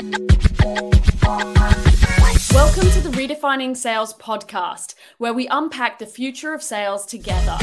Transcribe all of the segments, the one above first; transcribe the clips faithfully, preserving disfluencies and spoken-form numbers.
Welcome to the Redefining Sales podcast, where we unpack the future of sales together.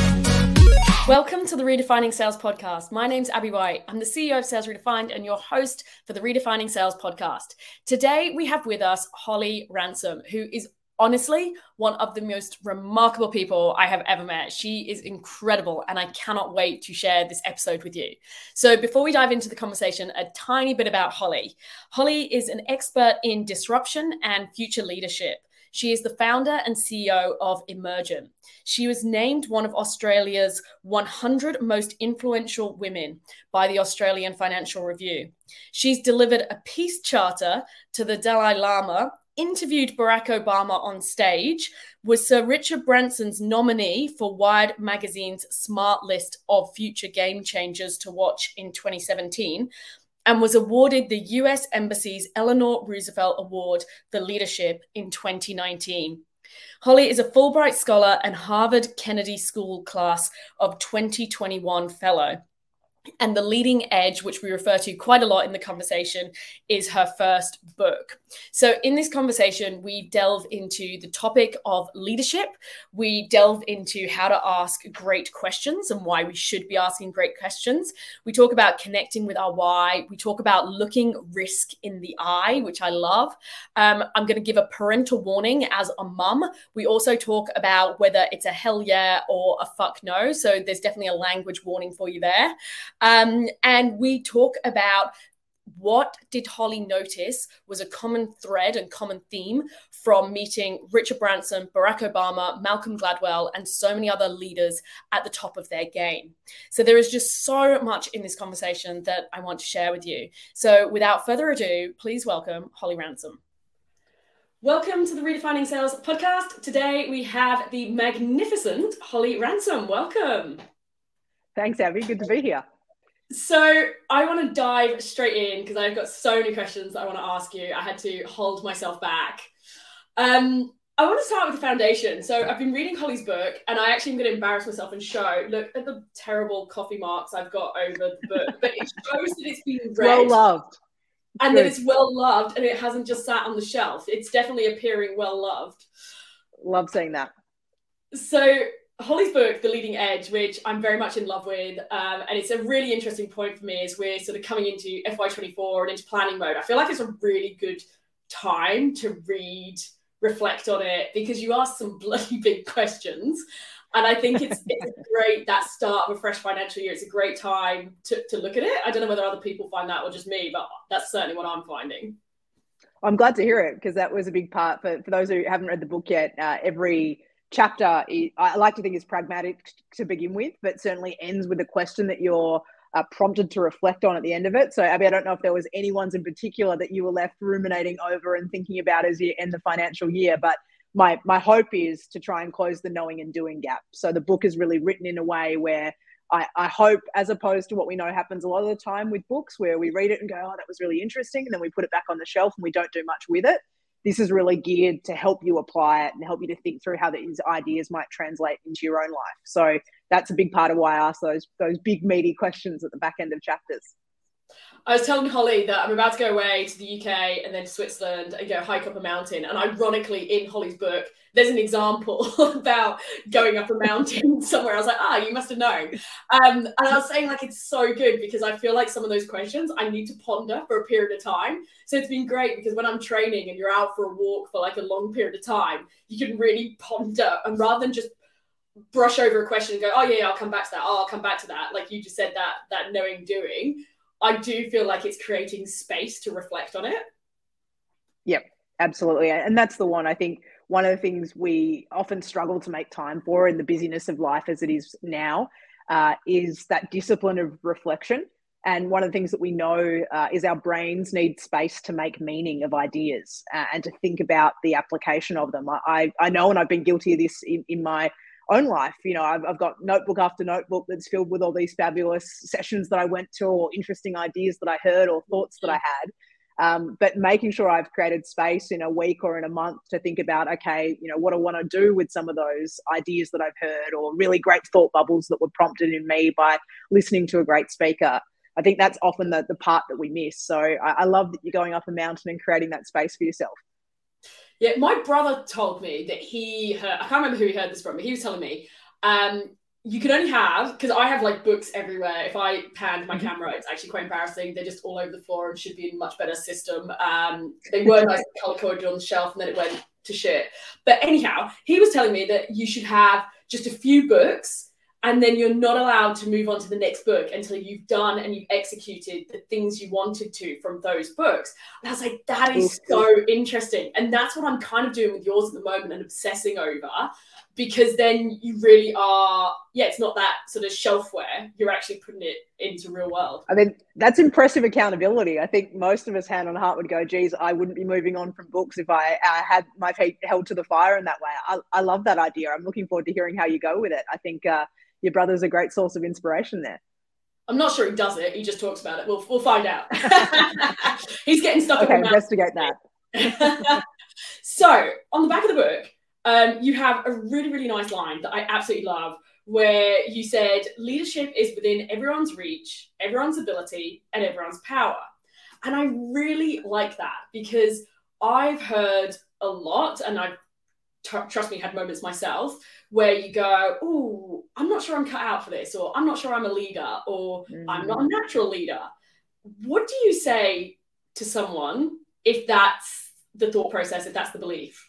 Welcome to the Redefining Sales podcast. My name's Abby White. I'm the C E O of Sales Redefined and your host for the Redefining Sales podcast. Today, we have with us Holly Ransom, who is honestly one of the most remarkable people I have ever met. She is incredible, and I cannot wait to share this episode with you. So before we dive into the conversation, a tiny bit about Holly. Holly is an expert in disruption and future leadership. She is the founder and C E O of Emergent. She was named one of Australia's one hundred most influential women by the Australian Financial Review. She's delivered a peace charter to the Dalai Lama, interviewed Barack Obama on stage, was Sir Richard Branson's nominee for Wired magazine's Smart List of Future Game Changers to Watch in twenty seventeen, and was awarded the U S Embassy's Eleanor Roosevelt Award for Leadership in twenty nineteen. Holly is a Fulbright Scholar and Harvard Kennedy School Class of twenty twenty-one Fellow. And The Leading Edge, which we refer to quite a lot in the conversation, is her first book. So in this conversation, we delve into the topic of leadership. We delve into how to ask great questions and why we should be asking great questions. We talk about connecting with our why. We talk about looking risk in the eye, which I love. Um, I'm going to give a parental warning as a mum. We also talk about whether it's a hell yeah or a fuck no. So there's definitely a language warning for you there. Um, and we talk about what did Holly notice was a common thread and common theme from meeting Richard Branson, Barack Obama, Malcolm Gladwell, and so many other leaders at the top of their game. So there is just so much in this conversation that I want to share with you. So without further ado, please welcome Holly Ransom. Welcome to the Redefining Sales podcast. Today we have the magnificent Holly Ransom. Welcome. Thanks, Abby. Good to be here. So I want to dive straight in because I've got so many questions that I want to ask you. I had to hold myself back. Um, I want to start with the foundation. So I've been reading Holly's book, and I actually am going to embarrass myself and show, look at the terrible coffee marks I've got over the book, but it shows that it's been read. Well loved. And Good. that it's well loved and it hasn't just sat on the shelf. It's definitely appearing well loved. Love seeing that. So Holly's book, The Leading Edge, which I'm very much in love with, um, and it's a really interesting point for me as we're sort of coming into F Y twenty-four and into planning mode. I feel like it's a really good time to read, reflect on it, because you ask some bloody big questions. And I think it's, it's great, that start of a fresh financial year. It's a great time to, to look at it. I don't know whether other people find that or just me, but that's certainly what I'm finding. I'm glad to hear it, because that was a big part. For, for those who haven't read the book yet, uh, every chapter, I like to think, is pragmatic to begin with, but certainly ends with a question that you're uh, prompted to reflect on at the end of it. So, Abby, I don't know if there was any ones in particular that you were left ruminating over and thinking about as you end the financial year, but my my hope is to try and close the knowing and doing gap. So the book is really written in a way where I, I hope, as opposed to what we know happens a lot of the time with books, where we read it and go, oh, that was really interesting, and then we put it back on the shelf and we don't do much with it. This is really geared to help you apply it and help you to think through how these ideas might translate into your own life. So that's a big part of why I ask those those big, meaty questions at the back end of chapters. I was telling Holly that I'm about to go away to the U K and then to Switzerland and go hike up a mountain. And ironically, in Holly's book, there's an example about going up a mountain somewhere. I was like, ah, you must have known. Um, and I was saying, like, it's so good because I feel like some of those questions I need to ponder for a period of time. So it's been great because when I'm training and you're out for a walk for like a long period of time, you can really ponder, and rather than just brush over a question and go, oh yeah, yeah I'll come back to that. Oh, I'll come back to that. Like you just said, that that knowing doing. I do feel like it's creating space to reflect on it. Yep, absolutely. And that's the one, I think, one of the things we often struggle to make time for in the busyness of life as it is now uh, is that discipline of reflection. And one of the things that we know uh, is our brains need space to make meaning of ideas uh, and to think about the application of them. I, I know, and I've been guilty of this in, in my own life. You know, I've, I've got notebook after notebook that's filled with all these fabulous sessions that I went to, or interesting ideas that I heard, or thoughts that I had. Um, but making sure I've created space in a week or in a month to think about, okay, you know, what I want to do with some of those ideas that I've heard, or really great thought bubbles that were prompted in me by listening to a great speaker. I think that's often the, the part that we miss. So I, I love that you're going up a mountain and creating that space for yourself. Yeah, my brother told me that he heard, I can't remember who he heard this from, but he was telling me, um, you can only have, because I have like books everywhere. If I panned my mm-hmm. camera, it's actually quite embarrassing. They're just all over the floor and should be in a much better system. Um, they were nice color coded on the shelf and then it went to shit. But anyhow, he was telling me that you should have just a few books and then you're not allowed to move on to the next book until you've done and you've executed the things you wanted to from those books. And I was like, that is so interesting. And that's what I'm kind of doing with yours at the moment and obsessing over, because then you really are, yeah, it's not that sort of shelfware. You're actually putting it into real world. I mean, that's impressive accountability. I think most of us hand on heart would go, geez, I wouldn't be moving on from books if I uh, had my feet held to the fire in that way. I, I love that idea. I'm looking forward to hearing how you go with it. I think uh, your brother's a great source of inspiration there. I'm not sure he does it. He just talks about it. We'll we'll find out. He's getting stuck. Okay, investigate that. So on the back of the book, um, you have a really, really nice line that I absolutely love, where you said, leadership is within everyone's reach, everyone's ability, and everyone's power. And I really like that, because I've heard a lot, and I've, t- trust me, had moments myself, where you go, oh, I'm not sure I'm cut out for this, or I'm not sure I'm a leader, or mm. I'm not a natural leader. What do you say to someone if that's the thought process, if that's the belief?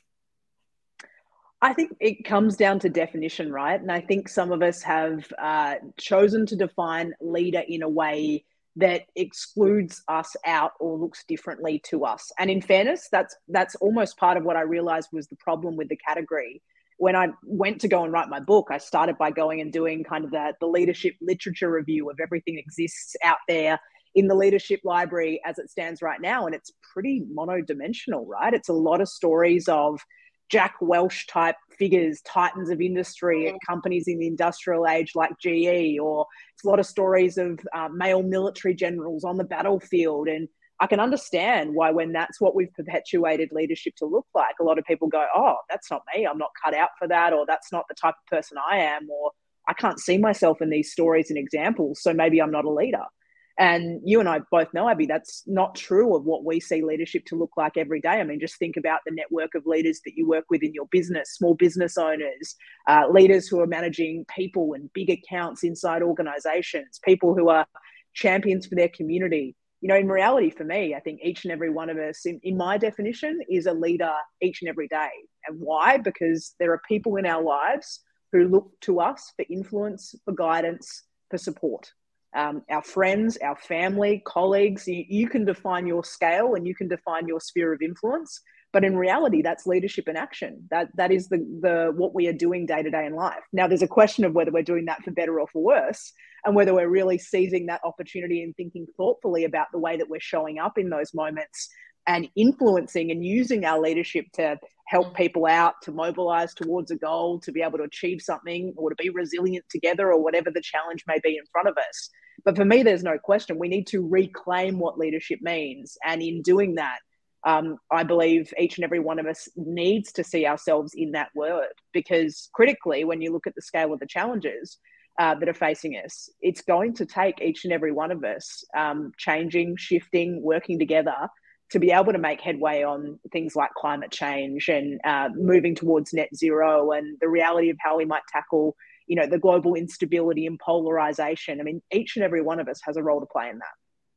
I think it comes down to definition, right? And I think some of us have uh, chosen to define leader in a way that excludes us out or looks differently to us. And in fairness, that's that's almost part of what I realized was the problem with the category. When I went to go and write my book, I started by going and doing kind of the, the leadership literature review of everything that exists out there in the leadership library as it stands right now. And it's pretty monodimensional, right? It's a lot of stories of Jack Welch type figures, titans of industry at companies in the industrial age like G E, or it's a lot of stories of uh, male military generals on the battlefield. And I can understand why, when that's what we've perpetuated leadership to look like, a lot of people go, oh, that's not me. I'm not cut out for that. Or that's not the type of person I am. Or I can't see myself in these stories and examples. So maybe I'm not a leader. And you and I both know, Abby, that's not true of what we see leadership to look like every day. I mean, just think about the network of leaders that you work with in your business, small business owners, uh, leaders who are managing people and big accounts inside organizations, people who are champions for their community. You know, in reality, for me, I think each and every one of us, in, in my definition, is a leader each and every day. And why? Because there are people in our lives who look to us for influence, for guidance, for support. Um, our friends, our family, colleagues, you, you can define your scale and you can define your sphere of influence. But in reality, that's leadership in action. That that is the the what we are doing day to day in life. Now, there's a question of whether we're doing that for better or for worse, and whether we're really seizing that opportunity and thinking thoughtfully about the way that we're showing up in those moments and influencing and using our leadership to help people out, to mobilize towards a goal, to be able to achieve something, or to be resilient together, or whatever the challenge may be in front of us. But for me, there's no question. We need to reclaim what leadership means. And in doing that, um, I believe each and every one of us needs to see ourselves in that word, because critically, when you look at the scale of the challenges uh, that are facing us, it's going to take each and every one of us um, changing, shifting, working together to be able to make headway on things like climate change and uh, moving towards net zero, and the reality of how we might tackle, you know, the global instability and polarization. I mean, each and every one of us has a role to play in that.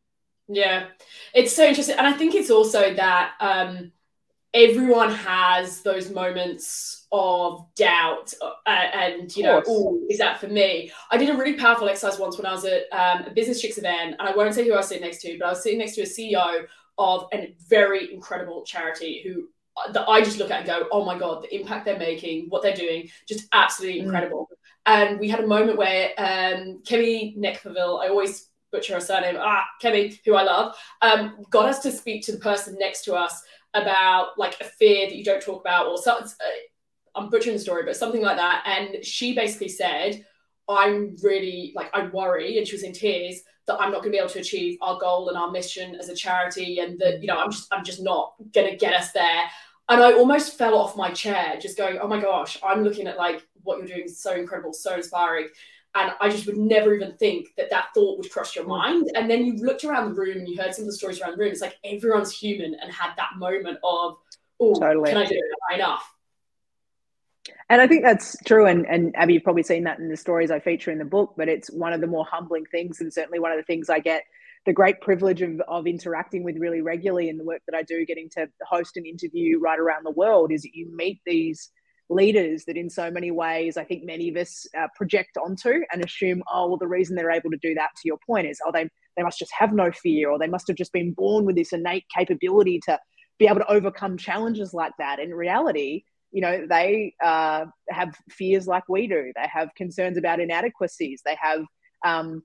Yeah, it's so interesting. And I think it's also that um, everyone has those moments of doubt uh, and, you know, oh, is that for me? I did a really powerful exercise once when I was at um, a Business Chicks event, and I won't say who I was sitting next to, but I was sitting next to a C E O of a very incredible charity who that I just look at and go, oh my God, the impact they're making, what they're doing, just absolutely incredible. Mm. And we had a moment where um, Kemi Nekperville, I always butcher her surname, ah, Kemi, who I love, um, got us to speak to the person next to us about like a fear that you don't talk about, or something. Uh, I'm butchering the story, but something like that. And she basically said, I'm really, like, I worry, and she was in tears, that I'm not going to be able to achieve our goal and our mission as a charity, and that, you know, I'm just, I'm just not going to get us there. And I almost fell off my chair just going, oh my gosh, I'm looking at like what you're doing is so incredible, so inspiring. And I just would never even think that that thought would cross your mind. And then you looked around the room and you heard some of the stories around the room. It's like everyone's human and had that moment of, oh, totally. Can I do it? Am I enough? And I think that's true. And, and Abby, you've probably seen that in the stories I feature in the book, but it's one of the more humbling things, and certainly one of the things I get the great privilege of, of interacting with really regularly in the work that I do, getting to host an interview right around the world, is that you meet these leaders that in so many ways, I think many of us uh, project onto and assume, oh, well, the reason they're able to do that, to your point, is, oh, they, they must just have no fear, or they must have just been born with this innate capability to be able to overcome challenges like that. In reality, you know, they uh, have fears like we do. They have concerns about inadequacies. They have um,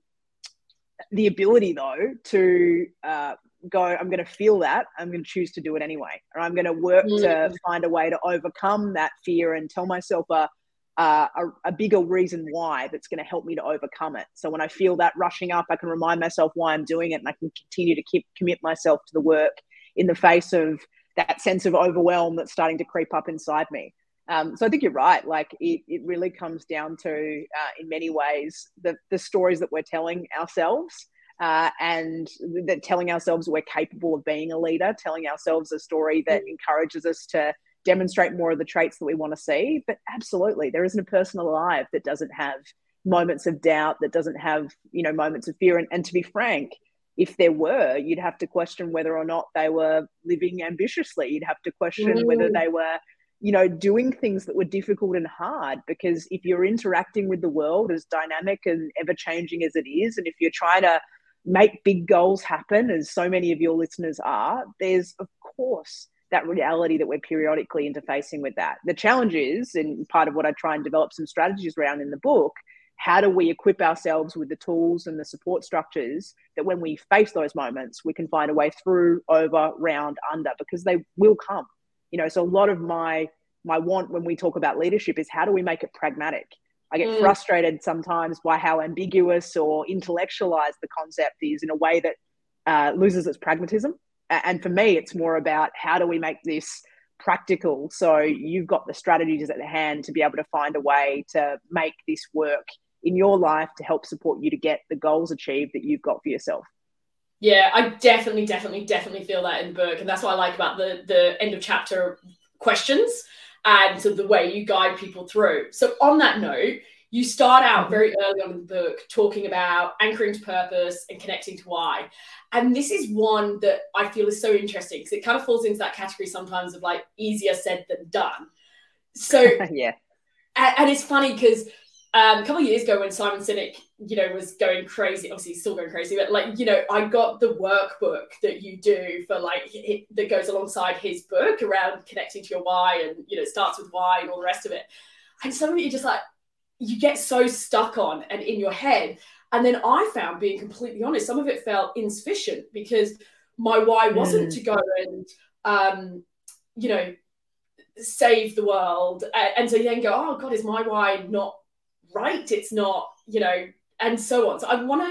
the ability, though, to uh, go, I'm going to feel that. I'm going to choose to do it anyway. Or I'm going to work mm. to find a way to overcome that fear and tell myself a, uh, a, a bigger reason why that's going to help me to overcome it. So when I feel that rushing up, I can remind myself why I'm doing it, and I can continue to keep commit myself to the work in the face of that sense of overwhelm that's starting to creep up inside me. Um, so I think you're right. Like it, it really comes down to, uh, in many ways, the, the stories that we're telling ourselves, uh, and that telling ourselves we're capable of being a leader, telling ourselves a story that mm. encourages us to demonstrate more of the traits that we want to see. But absolutely, there isn't a person alive that doesn't have moments of doubt, that doesn't have, you know, moments of fear. And, and to be frank, if there were, you'd have to question whether or not they were living ambitiously. You'd have to question mm. whether they were, you know, doing things that were difficult and hard. Because if you're interacting with the world as dynamic and ever-changing as it is, and if you're trying to make big goals happen, as so many of your listeners are, there's, of course, that reality that we're periodically interfacing with that. The challenge is, and part of what I try and develop some strategies around in the book, how do we equip ourselves with the tools and the support structures that when we face those moments, we can find a way through, over, round, under, because they will come. You know, so a lot of my my want when we talk about leadership is, how do we make it pragmatic? I get mm. frustrated sometimes by how ambiguous or intellectualized the concept is in a way that uh, loses its pragmatism. And for me, it's more about, how do we make this practical, so you've got the strategies at hand to be able to find a way to make this work in your life to help support you to get the goals achieved that you've got for yourself. Yeah, I definitely, definitely, definitely feel that in the book. And that's what I like about the, the end of chapter questions and sort of the way you guide people through. So on that note, you start out very early on in the book talking about anchoring to purpose and connecting to why. And this is one that I feel is so interesting, because it kind of falls into that category sometimes of like easier said than done. So yeah. And, and it's funny because Um, a couple of years ago when Simon Sinek, you know, was going crazy, obviously he's still going crazy, but like, you know, I got the workbook that you do for like, it, that goes alongside his book around connecting to your why, and, you know, it starts with why and all the rest of it. And some of it you just like, you get so stuck on and in your head. And then I found, being completely honest, some of it felt insufficient, because my why wasn't mm. to go and, um, you know, save the world. And so you then go, oh God, is my why not right? It's not, you know, and so on. So I want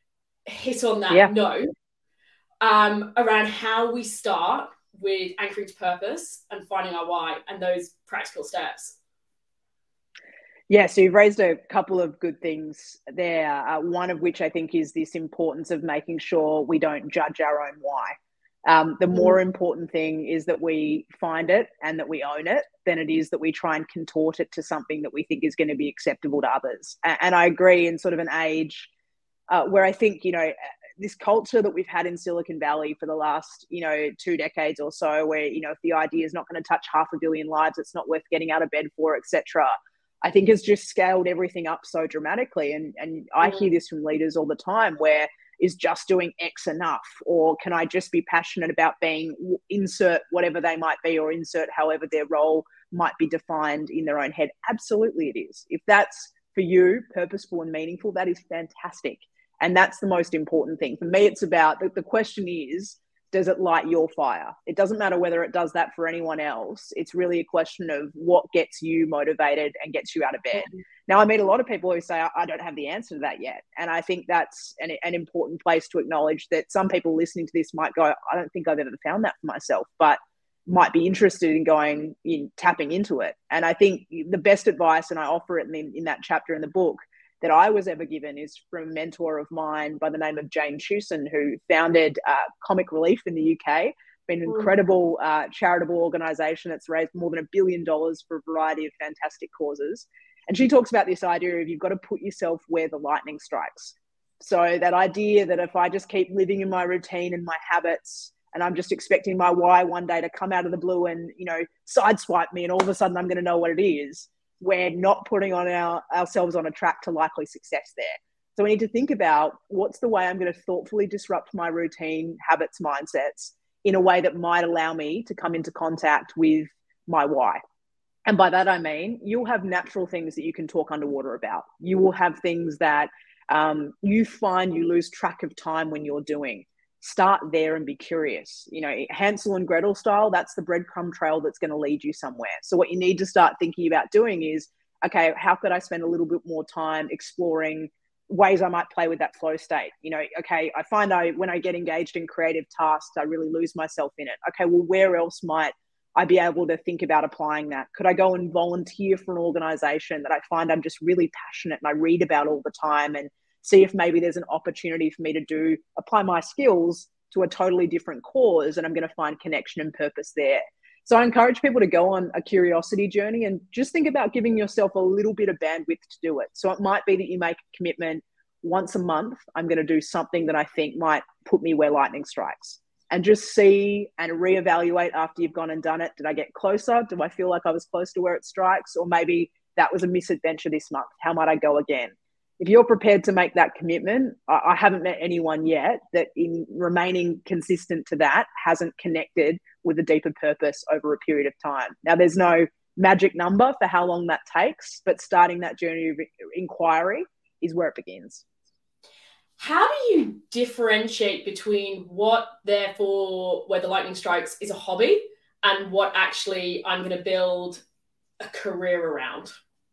to hit on that yeah. note um, around how we start with anchoring to purpose and finding our why, and those practical steps. Yeah, so you've raised a couple of good things there, uh, one of which I think is this importance of making sure we don't judge our own why. Um, the more important thing is that we find it and that we own it than it is that we try and contort it to something that we think is going to be acceptable to others. And, and I agree, in sort of an age uh, where I think, you know, this culture that we've had in Silicon Valley for the last, you know, two decades or so, where, you know, if the idea is not going to touch half a billion lives, it's not worth getting out of bed for, et cetera, I think has just scaled everything up so dramatically. And, and I hear this from leaders all the time, where is just doing X enough? Or can I just be passionate about being, insert whatever they might be, or insert however their role might be defined in their own head? Absolutely it is. If that's for you, purposeful and meaningful, that is fantastic. And that's the most important thing. For me, it's about, the, the question is, does it light your fire? It doesn't matter whether it does that for anyone else. It's really a question of what gets you motivated and gets you out of bed. Mm-hmm. Now, I meet a lot of people who say, I don't have the answer to that yet. And I think that's an, an important place to acknowledge that some people listening to this might go, I don't think I've ever found that for myself, but might be interested in going, in tapping into it. And I think the best advice, and I offer it in, in that chapter in the book, that I was ever given is from a mentor of mine by the name of Jane Chewson, who founded uh, Comic Relief in the U K, been an incredible uh, charitable organisation that's raised more than a billion dollars for a variety of fantastic causes. And she talks about this idea of you've got to put yourself where the lightning strikes. So that idea that if I just keep living in my routine and my habits, and I'm just expecting my why one day to come out of the blue and, you know, sideswipe me, and all of a sudden I'm going to know what it is, we're not putting on our, ourselves on a track to likely success there. So we need to think about what's the way I'm going to thoughtfully disrupt my routine, habits, mindsets in a way that might allow me to come into contact with my why. And by that, I mean, you'll have natural things that you can talk underwater about. You will have things that um, you find you lose track of time when you're doing. Start there and be curious. You know, Hansel and Gretel style, that's the breadcrumb trail that's going to lead you somewhere. So what you need to start thinking about doing is, okay, how could I spend a little bit more time exploring ways I might play with that flow state? You know, okay, I find I when I get engaged in creative tasks, I really lose myself in it. Okay, well, where else might I be able to think about applying that? Could I go and volunteer for an organization that I find I'm just really passionate and I read about all the time, and see if maybe there's an opportunity for me to do, apply my skills to a totally different cause, and I'm going to find connection and purpose there. So I encourage people to go on a curiosity journey and just think about giving yourself a little bit of bandwidth to do it. So it might be that you make a commitment once a month, I'm going to do something that I think might put me where lightning strikes, and just see and reevaluate after you've gone and done it. Did I get closer? Do I feel like I was close to where it strikes? Or maybe that was a misadventure this month. How might I go again? If you're prepared to make that commitment, I haven't met anyone yet that in remaining consistent to that hasn't connected with a deeper purpose over a period of time. Now, there's no magic number for how long that takes, but starting that journey of inquiry is where it begins. How do you differentiate between what, therefore, where the lightning strikes is a hobby and what actually I'm going to build a career around?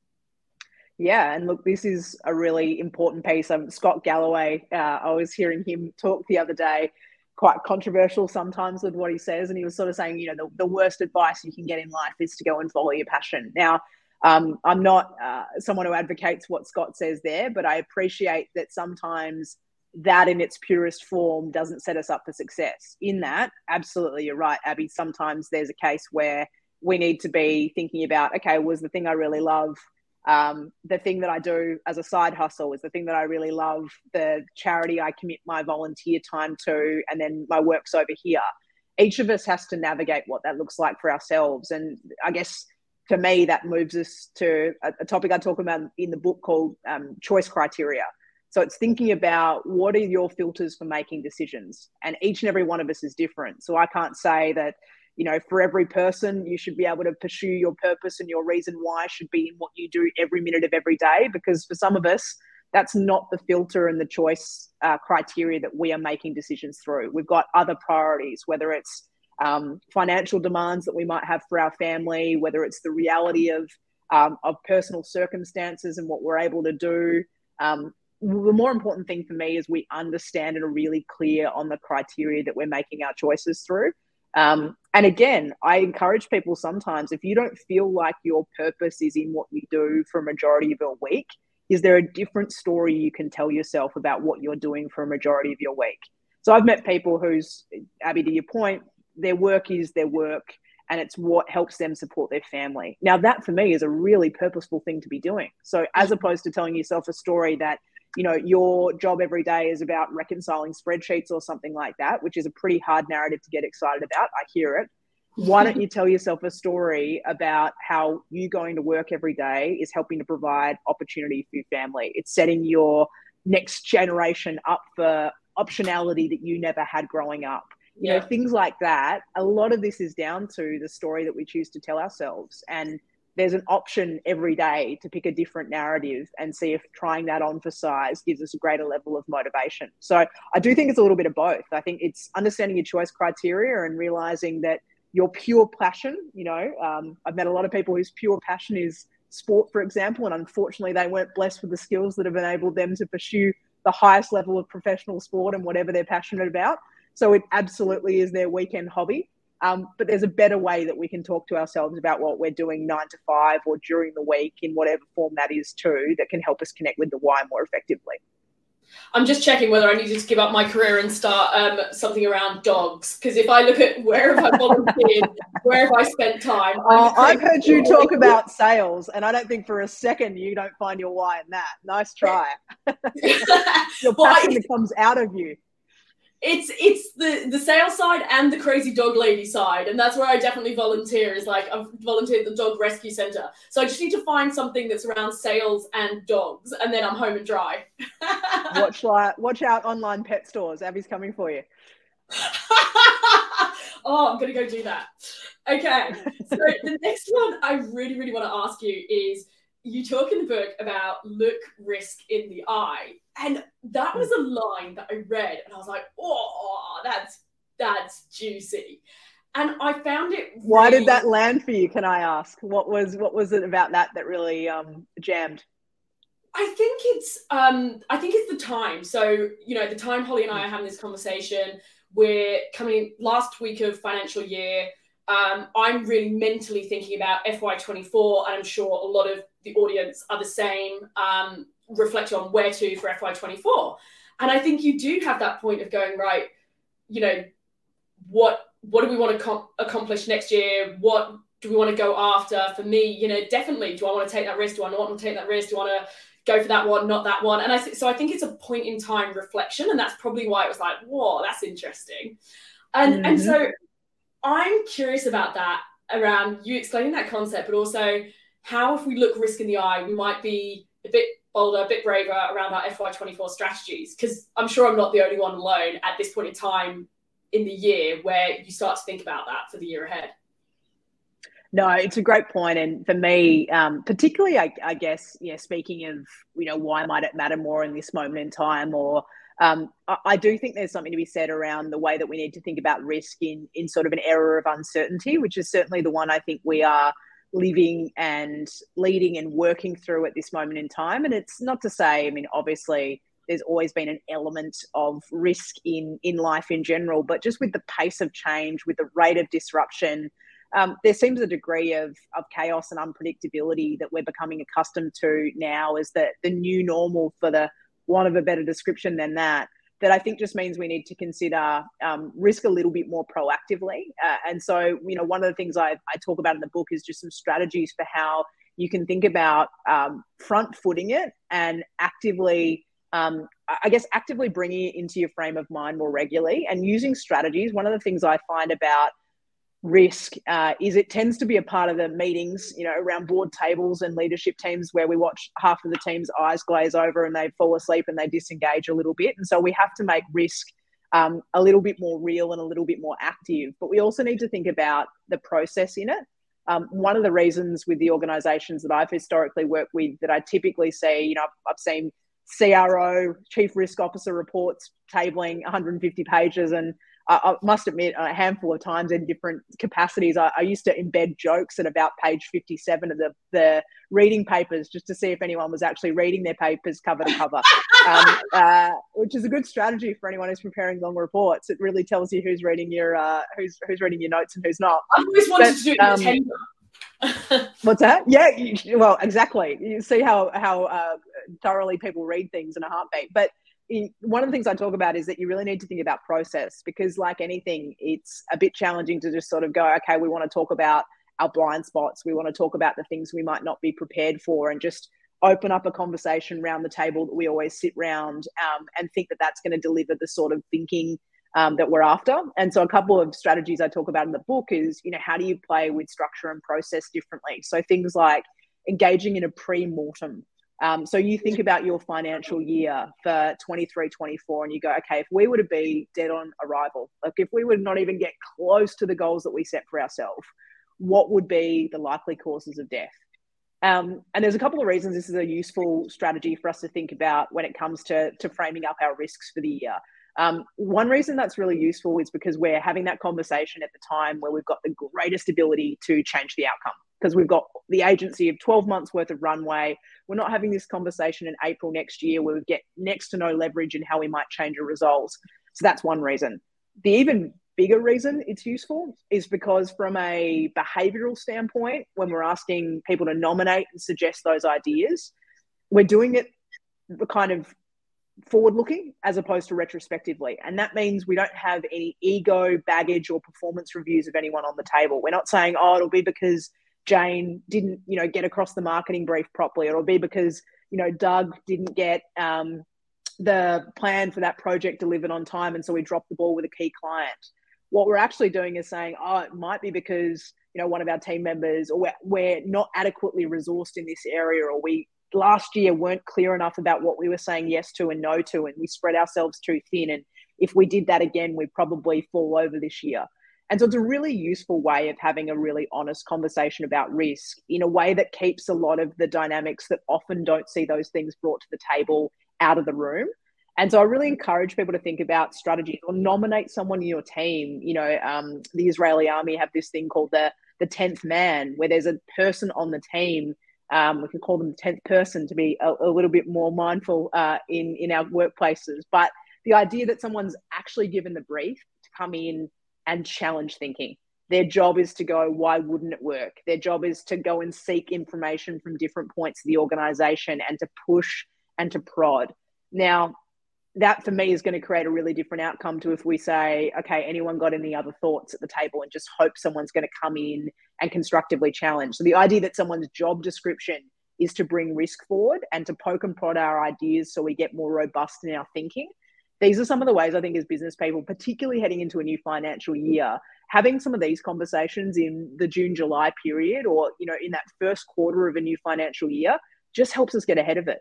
Yeah, and look, this is a really important piece. Um, Scott Galloway, uh, I was hearing him talk the other day, quite controversial sometimes with what he says, and he was sort of saying, you know, the, the worst advice you can get in life is to go and follow your passion. Now, um, I'm not uh, someone who advocates what Scott says there, but I appreciate that sometimes that in its purest form doesn't set us up for success. In that, absolutely, you're right, Abby. Sometimes there's a case where we need to be thinking about, okay, was the thing I really love Um, the thing that I do as a side hustle? Is the thing that I really love the charity I commit my volunteer time to, and then my work's over here? Each of us has to navigate what that looks like for ourselves. And I guess for me, that moves us to a, a topic I talk about in the book called um, choice criteria. So it's thinking about what are your filters for making decisions, and each and every one of us is different. So I can't say that, you know, for every person, you should be able to pursue your purpose and your reason why should be in what you do every minute of every day. Because for some of us, that's not the filter and the choice uh, criteria that we are making decisions through. We've got other priorities, whether it's um, financial demands that we might have for our family, whether it's the reality of, um, of personal circumstances and what we're able to do. Um, the more important thing for me is we understand and are really clear on the criteria that we're making our choices through. Um, and again, I encourage people sometimes, if you don't feel like your purpose is in what you do for a majority of your week, is there a different story you can tell yourself about what you're doing for a majority of your week? So I've met people whose, Abby, to your point, their work is their work and it's what helps them support their family. Now that for me is a really purposeful thing to be doing. So as opposed to telling yourself a story that, you know, your job every day is about reconciling spreadsheets or something like that, which is a pretty hard narrative to get excited about. I hear it. Why don't you tell yourself a story about how you going to work every day is helping to provide opportunity for your family? It's setting your next generation up for optionality that you never had growing up. You yeah. know, things like that. A lot of this is down to the story that we choose to tell ourselves. And there's an option every day to pick a different narrative and see if trying that on for size gives us a greater level of motivation. So I do think it's a little bit of both. I think it's understanding your choice criteria and realizing that your pure passion, you know, um, I've met a lot of people whose pure passion is sport, for example, and unfortunately they weren't blessed with the skills that have enabled them to pursue the highest level of professional sport and whatever they're passionate about. So it absolutely is their weekend hobby. Um, but there's a better way that we can talk to ourselves about what we're doing nine to five or during the week in whatever form that is too, that can help us connect with the why more effectively. I'm just checking whether I needed to give up my career and start um, something around dogs. Because if I look at where have I volunteered, where have I spent time? Oh, I've heard you talk about sales, and I don't think for a second you don't find your why in that. Nice try. Your well, passion I, that comes out of you. It's it's the, the sales side and the crazy dog lady side. And that's where I definitely volunteer, is like I've volunteered at the dog rescue center. So I just need to find something that's around sales and dogs, and then I'm home and dry. watch like watch out online pet stores. Abby's coming for you. Oh, I'm going to go do that. Okay. So the next one I really, really want to ask you is, you talk in the book about look risk in the eye. And that was a line that I read and I was like, oh, that's that's juicy. And I found it really... Why did that land for you, can I ask? What was what was it about that that really um, jammed? I think it's um, I think it's the time. So, you know, the time Holly and I are having this conversation, we're coming last week of financial year. Um, I'm really mentally thinking about F Y twenty-four, and I'm sure a lot of the audience are the same, um, reflecting on where to for F Y twenty-four. And I think you do have that point of going, right, you know, what what do we want to com- accomplish next year? What do we want to go after? For me, you know, definitely, do I want to take that risk? Do I not want to take that risk? Do I want to go for that one, not that one? And I th- so I think it's a point in time reflection, and that's probably why it was like, whoa, that's interesting. And mm-hmm. and so I'm curious about that, around you explaining that concept, but also how, if we look risk in the eye, we might be a bit bolder, a bit braver around our F Y twenty-four strategies. Because I'm sure I'm not the only one alone at this point in time in the year where you start to think about that for the year ahead. No, it's a great point. And for me, um, particularly, I, I guess, yeah, speaking of, you know, why might it matter more in this moment in time, or um, I, I do think there's something to be said around the way that we need to think about risk in, in sort of an era of uncertainty, which is certainly the one I think we are living and leading and working through at this moment in time. And it's not to say, I mean, obviously, there's always been an element of risk in, in life in general, but just with the pace of change, with the rate of disruption, Um, there seems a degree of, of chaos and unpredictability that we're becoming accustomed to now as the, the new normal, for the want of a better description than that, that I think just means we need to consider um, risk a little bit more proactively. Uh, and so, you know, one of the things I, I talk about in the book is just some strategies for how you can think about um, front footing it and actively, um, I guess, actively bringing it into your frame of mind more regularly and using strategies. One of the things I find about risk uh, is it tends to be a part of the meetings, you know, around board tables and leadership teams, where we watch half of the team's eyes glaze over and they fall asleep and they disengage a little bit. And so we have to make risk um, a little bit more real and a little bit more active. But we also need to think about the process in it. Um, one of the reasons with the organisations that I've historically worked with that I typically see, you know, I've, I've seen C R O, Chief Risk Officer reports tabling one hundred fifty pages, and I, I must admit, a handful of times in different capacities, I, I used to embed jokes at about page fifty-seven of the, the reading papers, just to see if anyone was actually reading their papers cover to cover, um, uh, which is a good strategy for anyone who's preparing long reports. It really tells you who's reading your uh, who's who's reading your notes and who's not. I've always wanted but, to do it um, tender. What's that? Yeah, you, well, exactly. You see how how uh, thoroughly people read things in a heartbeat, but. In, one of the things I talk about is that you really need to think about process, because like anything, it's a bit challenging to just sort of go, okay, we want to talk about our blind spots. We want to talk about the things we might not be prepared for, and just open up a conversation around the table that we always sit round um, and think that that's going to deliver the sort of thinking um, that we're after. And so a couple of strategies I talk about in the book is, you know, how do you play with structure and process differently? So things like engaging in a pre-mortem. Um, so you think about your financial year for twenty-three, twenty-four, and you go, okay, if we were to be dead on arrival, like if we would not even get close to the goals that we set for ourselves, what would be the likely causes of death? Um, and there's a couple of reasons this is a useful strategy for us to think about when it comes to, to framing up our risks for the year. Um, one reason that's really useful is because we're having that conversation at the time where we've got the greatest ability to change the outcome, because we've got the agency of twelve months worth of runway. We're not having this conversation in April next year where we get next to no leverage in how we might change a result. So that's one reason. The even bigger reason it's useful is because from a behavioral standpoint, when we're asking people to nominate and suggest those ideas, we're doing it the kind of forward-looking as opposed to retrospectively. And that means we don't have any ego, baggage, or performance reviews of anyone on the table. We're not saying, oh, it'll be because Jane didn't, you know, get across the marketing brief properly. It'll be because, you know, Doug didn't get um, the plan for that project delivered on time, and so we dropped the ball with a key client. What we're actually doing is saying, oh, it might be because, you know, one of our team members, or we're, we're not adequately resourced in this area, or we last year weren't clear enough about what we were saying yes to and no to, and we spread ourselves too thin. And if we did that again, we'd probably fall over this year. And so it's a really useful way of having a really honest conversation about risk in a way that keeps a lot of the dynamics that often don't see those things brought to the table out of the room. And so I really encourage people to think about strategies or nominate someone in your team. You know, um, the Israeli army have this thing called the, the tenth man, where there's a person on the team. Um, we can call them the tenth person to be a, a little bit more mindful uh, in, in our workplaces. But the idea that someone's actually given the brief to come in and challenge thinking. Their job is to go, why wouldn't it work? Their job is to go and seek information from different points of the organization and to push and to prod. Now, that for me is going to create a really different outcome to if we say, okay, anyone got any other thoughts at the table, and just hope someone's going to come in and constructively challenge. So the idea that someone's job description is to bring risk forward and to poke and prod our ideas so we get more robust in our thinking. These are some of the ways I think as business people, particularly heading into a new financial year, having some of these conversations in the June, July period, or, you know, in that first quarter of a new financial year, just helps us get ahead of it.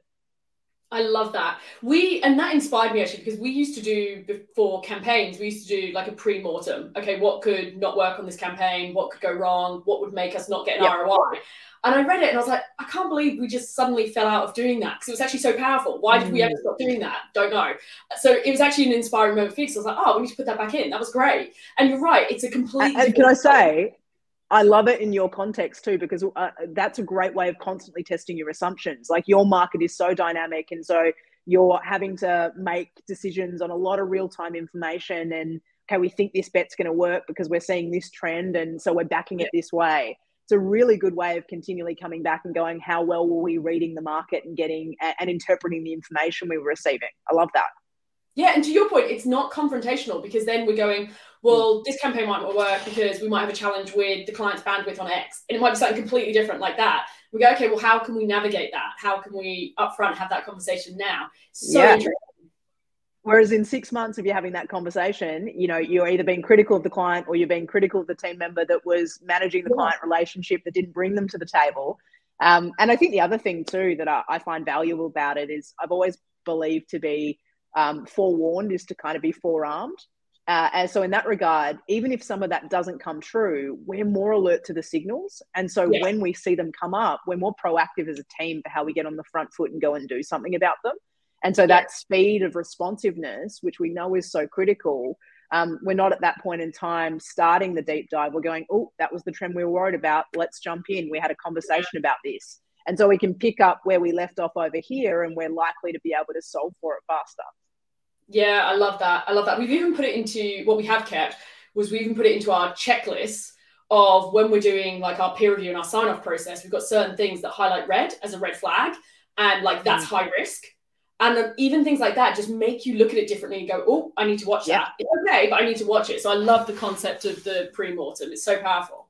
I love that. We, and that inspired me actually, because we used to do, before campaigns, we used to do like a pre-mortem. Okay, what could not work on this campaign? What could go wrong? What would make us not get an yep. R O I? And I read it and I was like, I can't believe we just suddenly fell out of doing that, because it was actually so powerful. Why did we ever stop doing that? Don't know. So it was actually an inspiring moment for me, because I was like, oh, we need to put that back in. That was great. And you're right, it's a complete. And can I say, I love it in your context too, because uh, that's a great way of constantly testing your assumptions. Like, your market is so dynamic, and so you're having to make decisions on a lot of real-time information. And okay, we think this bet's going to work because we're seeing this trend, and so we're backing it this way. It's a really good way of continually coming back and going, how well were we reading the market and getting and interpreting the information we were receiving? I love that. Yeah, and to your point, it's not confrontational, because then we're going, well, this campaign might not work because we might have a challenge with the client's bandwidth on X, and it might be something completely different like that. We go, okay, well, how can we navigate that? How can we upfront have that conversation now? So yeah. interesting. Whereas in six months of you having that conversation, you know, you're either being critical of the client, or you're being critical of the team member that was managing the yeah. client relationship that didn't bring them to the table. Um, and I think the other thing too that I, I find valuable about it is I've always believed to be um, forewarned is to kind of be forearmed. Uh, and so in that regard, even if some of that doesn't come true, we're more alert to the signals. And so yeah. when we see them come up, we're more proactive as a team for how we get on the front foot and go and do something about them. And so yeah. that speed of responsiveness, which we know is so critical, um, we're not at that point in time starting the deep dive. We're going, oh, that was the trend we were worried about. Let's jump in. We had a conversation yeah. about this. And so we can pick up where we left off over here, and we're likely to be able to solve for it faster. Yeah, I love that. I love that. We've even put it into, what we have kept was we even put it into our checklists of when we're doing like our peer review and our sign-off process. We've got certain things that highlight red as a red flag, and like that's mm. high risk. And even things like that just make you look at it differently and go, oh, I need to watch yeah. that. It's okay, but I need to watch it. So I love the concept of the pre-mortem. It's so powerful.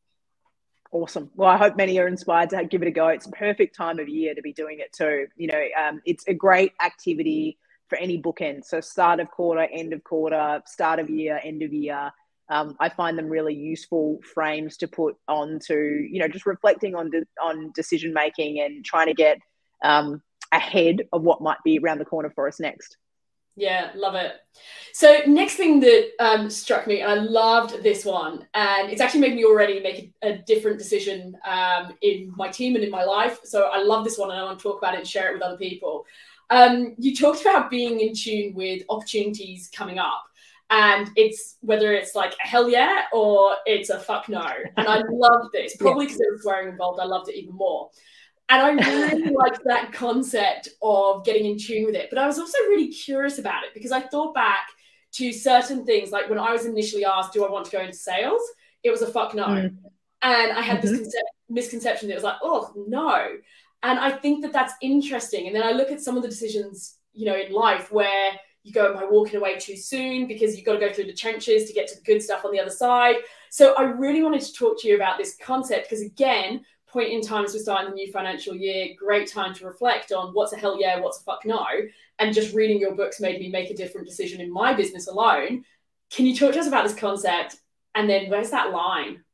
Awesome. Well, I hope many are inspired to give it a go. It's a perfect time of year to be doing it too. You know, um, it's a great activity for any bookend. So start of quarter, end of quarter, start of year, end of year. Um, I find them really useful frames to put on to, you know, just reflecting on, de- on decision making and trying to get um, ahead of what might be around the corner for us next. Yeah, love it. So next thing that um, struck me, and I loved this one, and it's actually made me already make a, a different decision um, in my team and in my life. So I love this one, and I want to talk about it and share it with other people. Um, you talked about being in tune with opportunities coming up, and it's whether it's like a hell yeah or it's a fuck no. And I love this, probably because yeah. there was swearing involved. I loved it even more. And I really liked that concept of getting in tune with it. But I was also really curious about it, because I thought back to certain things. Like when I was initially asked, do I want to go into sales? It was a fuck no. Mm. And I had mm-hmm. this concept, misconception that it was like, oh, no. And I think that that's interesting. And then I look at some of the decisions, you know, in life where you go, am I walking away too soon? Because you've got to go through the trenches to get to the good stuff on the other side. So I really wanted to talk to you about this concept because, again, point in time as we're starting the new financial year, great time to reflect on what's a hell yeah, what's a fuck no. And just reading your books made me make a different decision in my business alone. Can you talk to us about this concept? And then where's that line?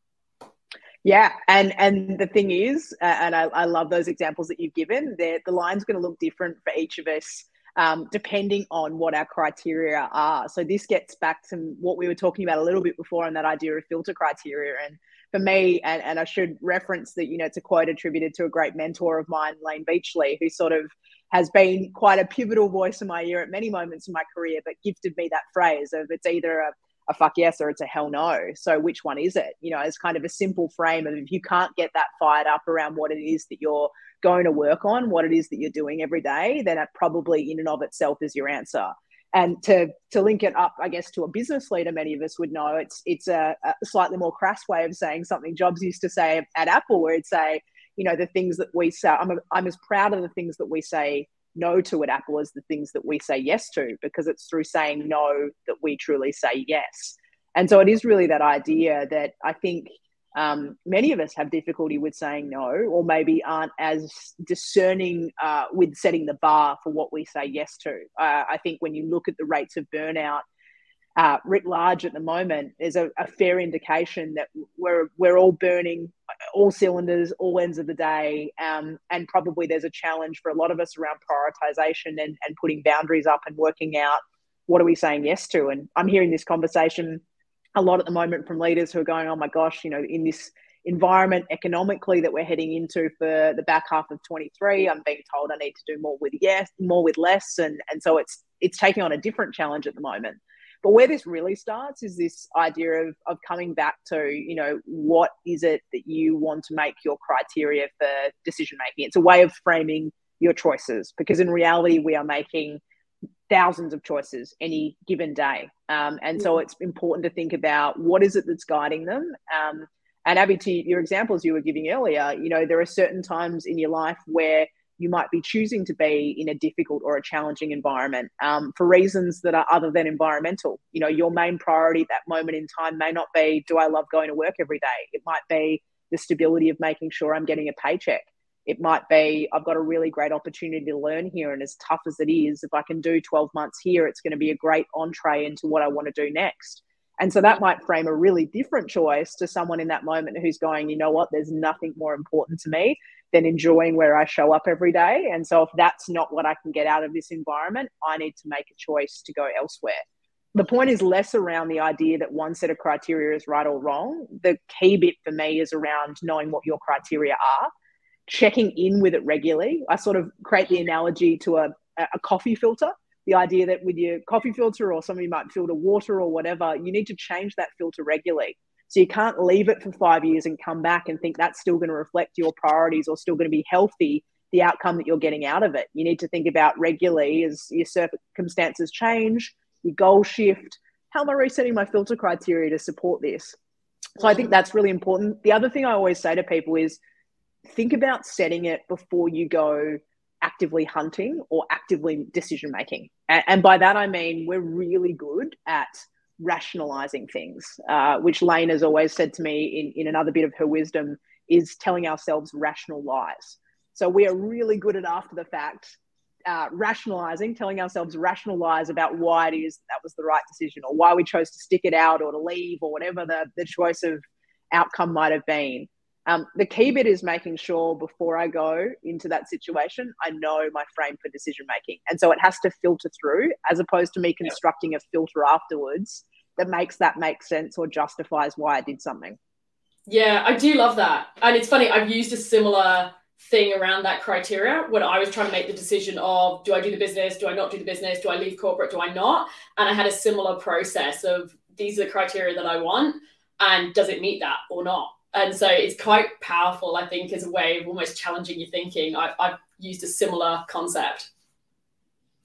Yeah, and and the thing is, uh, and I, I love those examples that you've given, the line's going to look different for each of us um, depending on what our criteria are. So this gets back to what we were talking about a little bit before on that idea of filter criteria. And for me, and, and I should reference that, you know, it's a quote attributed to a great mentor of mine, Lane Beachley, who sort of has been quite a pivotal voice in my ear at many moments in my career, but gifted me that phrase of it's either a a fuck yes or it's a hell no. So which one is it? You know, it's kind of a simple frame of if you can't get that fired up around what it is that you're going to work on, what it is that you're doing every day, then it probably in and of itself is your answer. And to to link it up, I guess, to a business leader, many of us would know it's it's a, a slightly more crass way of saying something Jobs used to say at Apple, where he'd say, you know, the things that we say, I'm, a, I'm as proud of the things that we say no to at Apple as the things that we say yes to, because it's through saying no that we truly say yes. And so it is really that idea that I think um, many of us have difficulty with saying no, or maybe aren't as discerning uh, with setting the bar for what we say yes to. Uh, I think when you look at the rates of burnout uh, writ large at the moment, there's a, a fair indication that we're we're all burning all cylinders, all ends of the day. Um, and probably there's a challenge for a lot of us around prioritization and, and putting boundaries up and working out what are we saying yes to. And I'm hearing this conversation a lot at the moment from leaders who are going, oh my gosh, you know, in this environment economically that we're heading into for the back half of twenty-three, I'm being told I need to do more with yes, more with less. And, and so it's, it's taking on a different challenge at the moment. But where this really starts is this idea of, of coming back to, you know, what is it that you want to make your criteria for decision making? It's a way of framing your choices, because in reality, we are making thousands of choices any given day. Um, and so it's important to think about what is it that's guiding them. Um, and Abby, to your examples you were giving earlier, you know, there are certain times in your life where you might be choosing to be in a difficult or a challenging environment um, for reasons that are other than environmental. You know, your main priority at that moment in time may not be, do I love going to work every day? It might be the stability of making sure I'm getting a paycheck. It might be, I've got a really great opportunity to learn here. And as tough as it is, if I can do twelve months here, it's going to be a great entree into what I want to do next. And so that might frame a really different choice to someone in that moment who's going, you know what, there's nothing more important to me than enjoying where I show up every day. And so if that's not what I can get out of this environment, I need to make a choice to go elsewhere. The point is less around the idea that one set of criteria is right or wrong. The key bit for me is around knowing what your criteria are, checking in with it regularly. I sort of create the analogy to a, a coffee filter. The idea that with your coffee filter, or some of you might filter water or whatever, you need to change that filter regularly. So you can't leave it for five years and come back and think that's still going to reflect your priorities or still going to be healthy, the outcome that you're getting out of it. You need to think about regularly as your circumstances change, your goals shift. How am I resetting my filter criteria to support this? So I think that's really important. The other thing I always say to people is think about setting it before you go actively hunting or actively decision making. And by that, I mean, we're really good at rationalizing things, uh, which Lane has always said to me in, in another bit of her wisdom is telling ourselves rational lies. So we are really good at after the fact, uh, rationalizing, telling ourselves rational lies about why it is that was the right decision or why we chose to stick it out or to leave or whatever the, the choice of outcome might have been. Um, the key bit is making sure before I go into that situation, I know my frame for decision making. And so it has to filter through as opposed to me constructing a filter afterwards that makes that make sense or justifies why I did something. Yeah, I do love that. And it's funny, I've used a similar thing around that criteria when I was trying to make the decision of, do I do the business? Do I not do the business? Do I leave corporate? Do I not? And I had a similar process of these are the criteria that I want. And does it meet that or not? And so it's quite powerful, I think, as a way of almost challenging your thinking. I, I've used a similar concept.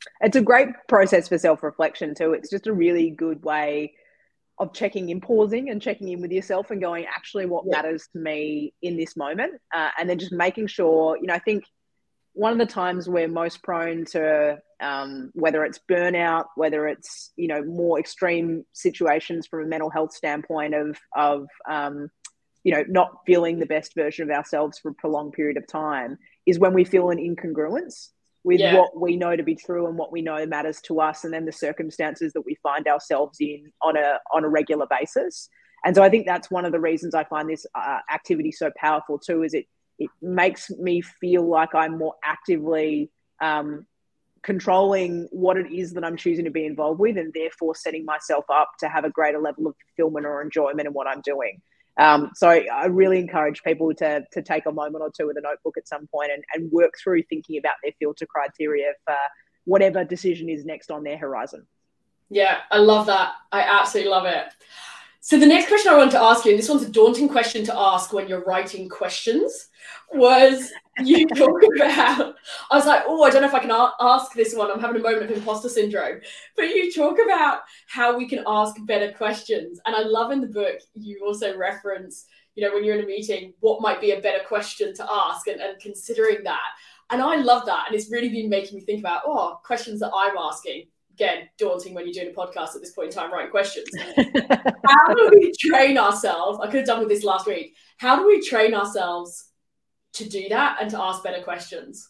It's a great process for self-reflection too. It's just a really good way of checking in, pausing and checking in with yourself and going, actually, what Yeah. matters to me in this moment? Uh, and then just making sure, you know, I think one of the times we're most prone to, um, whether it's burnout, whether it's, you know, more extreme situations from a mental health standpoint of, of um, you know, not feeling the best version of ourselves for a prolonged period of time, is when we feel an incongruence with Yeah. what we know to be true and what we know matters to us, and then the circumstances that we find ourselves in on a on a regular basis. And so I think that's one of the reasons I find this uh, activity so powerful too, is it it makes me feel like I'm more actively um, controlling what it is that I'm choosing to be involved with, and therefore setting myself up to have a greater level of fulfillment or enjoyment in what I'm doing. Um, so I really encourage people to to take a moment or two with a notebook at some point and, and work through thinking about their filter criteria for whatever decision is next on their horizon. Yeah, I love that. I absolutely love it. So the next question I wanted to ask you, and this one's a daunting question to ask when you're writing questions, was you talk about, I was like, oh, I don't know if I can a- ask this one. I'm having a moment of imposter syndrome. But you talk about how we can ask better questions. And I love in the book, you also reference, you know, when you're in a meeting, what might be a better question to ask, and, and considering that. And I love that. And it's really been making me think about, oh, questions that I'm asking. Again, daunting when you're doing a podcast at this point in time, writing questions. How do we train ourselves? I could have done with this last week. How do we train ourselves to do that and to ask better questions?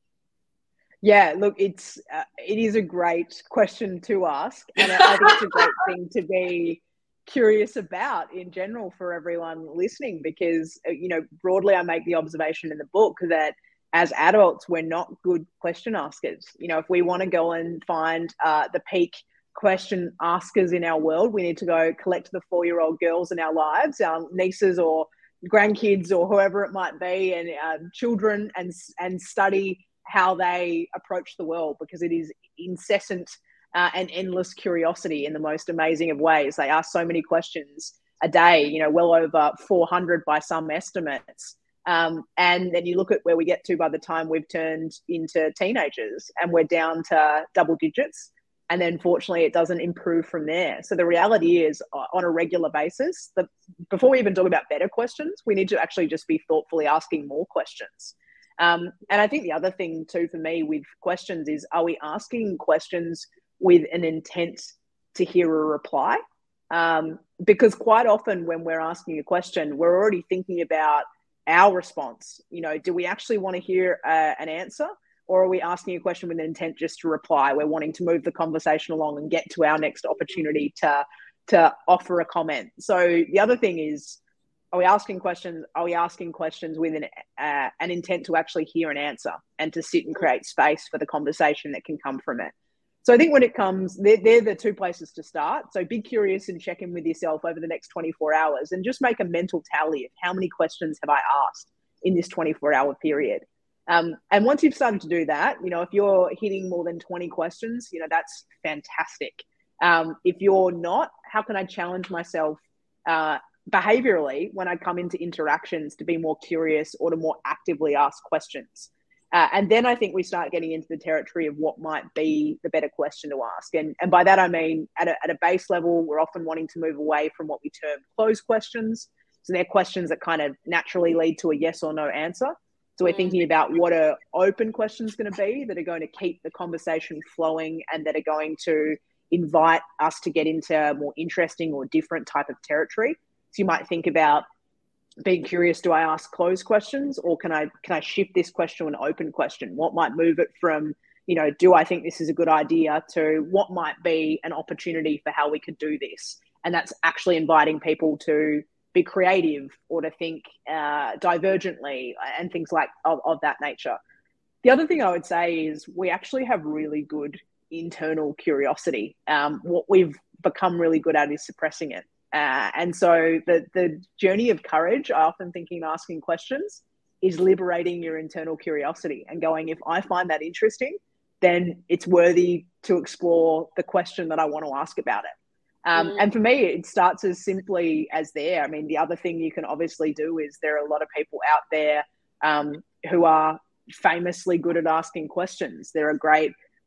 Yeah, look, it's uh, it is a great question to ask, and I think it's a great thing to be curious about in general for everyone listening, because, you know, broadly, I make the observation in the book that as adults, we're not good question askers. You know, if we want to go and find uh, the peak question askers in our world, we need to go collect the four-year-old girls in our lives, our nieces or grandkids or whoever it might be, and uh, children, and and study how they approach the world, because it is incessant uh, and endless curiosity in the most amazing of ways. They ask so many questions a day, you know, well over four hundred by some estimates. Um, and then you look at where we get to by the time we've turned into teenagers, and we're down to double digits. And then fortunately, it doesn't improve from there. So the reality is, on a regular basis, that before we even talk about better questions, we need to actually just be thoughtfully asking more questions. Um, and I think the other thing too for me with questions is, are we asking questions with an intent to hear a reply? Um, because quite often when we're asking a question, we're already thinking about our response. You know, do we actually want to hear uh, an answer? Or are we asking a question with an intent just to reply? We're wanting to move the conversation along and get to our next opportunity to, to offer a comment. So the other thing is, are we asking questions? Are we asking questions with an, uh, an intent to actually hear an answer and to sit and create space for the conversation that can come from it? So I think when it comes, they're, they're the two places to start. So be curious and check in with yourself over the next twenty-four hours and just make a mental tally of how many questions have I asked in this twenty-four hour period. Um, and once you've started to do that, you know, if you're hitting more than twenty questions, you know, that's fantastic. Um, if you're not, how can I challenge myself uh, behaviorally when I come into interactions to be more curious or to more actively ask questions? Uh, and then I think we start getting into the territory of what might be the better question to ask. And, and by that, I mean, at a, at a base level, we're often wanting to move away from what we term closed questions. So they're questions that kind of naturally lead to a yes or no answer. So we're thinking about what are open questions going to be that are going to keep the conversation flowing and that are going to invite us to get into more interesting or different type of territory. So you might think about being curious, do I ask closed questions, or can I can I shift this question to an open question? What might move it from, you know, do I think this is a good idea, to what might be an opportunity for how we could do this? And that's actually inviting people to be creative or to think uh, divergently and things like of, of that nature. The other thing I would say is we actually have really good internal curiosity. Um, what we've become really good at is suppressing it. Uh, and so the, the journey of courage, I often think in asking questions, is liberating your internal curiosity and going, if I find that interesting, then it's worthy to explore the question that I want to ask about it. Um, mm. And for me, it starts as simply as there. I mean, the other thing you can obviously do is there are a lot of people out there um, who are famously good at asking questions. There are great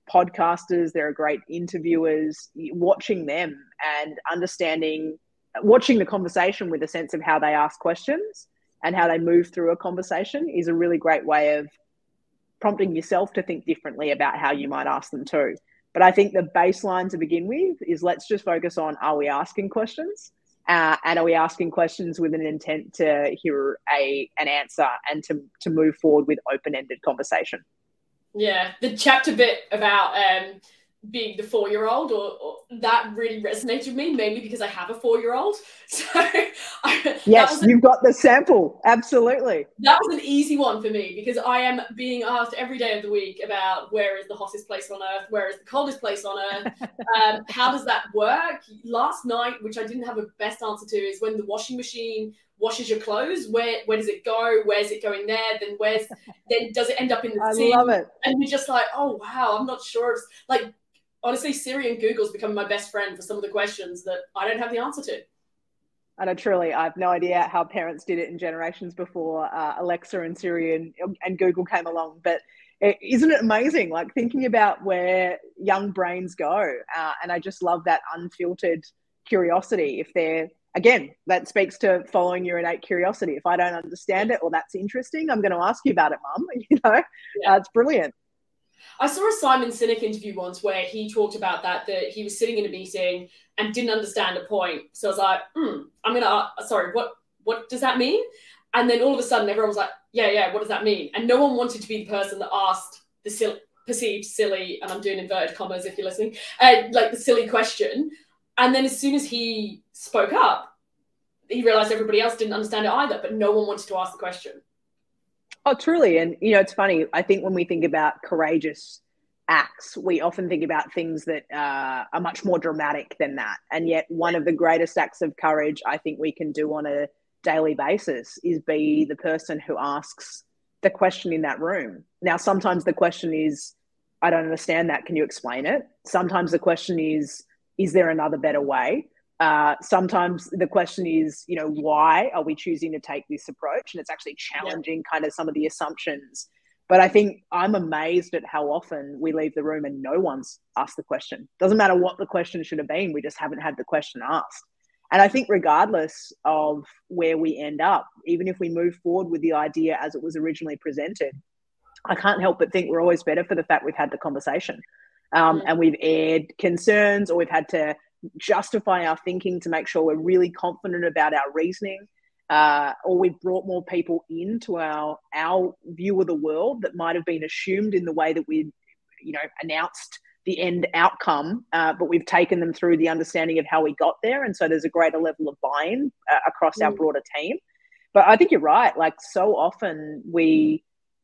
podcasters, there are great interviewers. Watching them and understanding, watching the conversation with a sense of how they ask questions and how they move through a conversation is a really great way of prompting yourself to think differently about how you might ask them too. But I think the baseline to begin with is let's just focus on, are we asking questions? Uh, and are we asking questions with an intent to hear a an answer and to, to move forward with open-ended conversation? Yeah, the chapter bit about um, being the four-year-old, or, or that really resonated with me, mainly because I have a four-year-old. So I, yes, a, you've got the sample. Absolutely. That was an easy one for me because I am being asked every day of the week about where is the hottest place on earth, where is the coldest place on earth, um, how does that work? Last night, which I didn't have a best answer to, is when the washing machine washes your clothes, where where does it go? Where's it going there? Then where's then does it end up in the I sink? love it. And you're just like, oh wow, I'm not sure. It's like, honestly, Siri and Google's become my best friend for some of the questions that I don't have the answer to. And I truly, I have no idea how parents did it in generations before uh, Alexa and Siri and, and Google came along. But it, isn't it amazing? Like thinking about where young brains go. Uh, and I just love that unfiltered curiosity. If they're, again, that speaks to following your innate curiosity. If I don't understand it or that's interesting, I'm going to ask you about it, Mum. You know, yeah. uh, it's brilliant. I saw a Simon Sinek interview once where he talked about that, that he was sitting in a meeting and didn't understand a point. So I was like, hmm, I'm going to, uh, sorry, what, what does that mean? And then all of a sudden everyone was like, yeah, yeah, what does that mean? And no one wanted to be the person that asked the silly, perceived silly, and I'm doing inverted commas if you're listening, uh, like the silly question. And then as soon as he spoke up, he realized everybody else didn't understand it either, but no one wanted to ask the question. Oh, truly. And, you know, it's funny. I think when we think about courageous acts, we often think about things that uh, are much more dramatic than that. And yet one of the greatest acts of courage I think we can do on a daily basis is be the person who asks the question in that room. Now, sometimes the question is, I don't understand that. Can you explain it? Sometimes the question is, is there another better way? Uh, sometimes the question is, you know, why are we choosing to take this approach? And it's actually challenging yeah. kind of some of the assumptions. But I think I'm amazed at how often we leave the room and no one's asked the question. Doesn't matter what the question should have been. We just haven't had the question asked. And I think regardless of where we end up, even if we move forward with the idea as it was originally presented, I can't help but think we're always better for the fact we've had the conversation um, mm-hmm. and we've aired concerns, or we've had to justify our thinking to make sure we're really confident about our reasoning, uh, or we've brought more people into our our view of the world that might have been assumed in the way that we, you know, announced the end outcome, uh, but we've taken them through the understanding of how we got there, and so there's a greater level of buy-in uh, across mm. our broader team. But I think you're right. Like so often we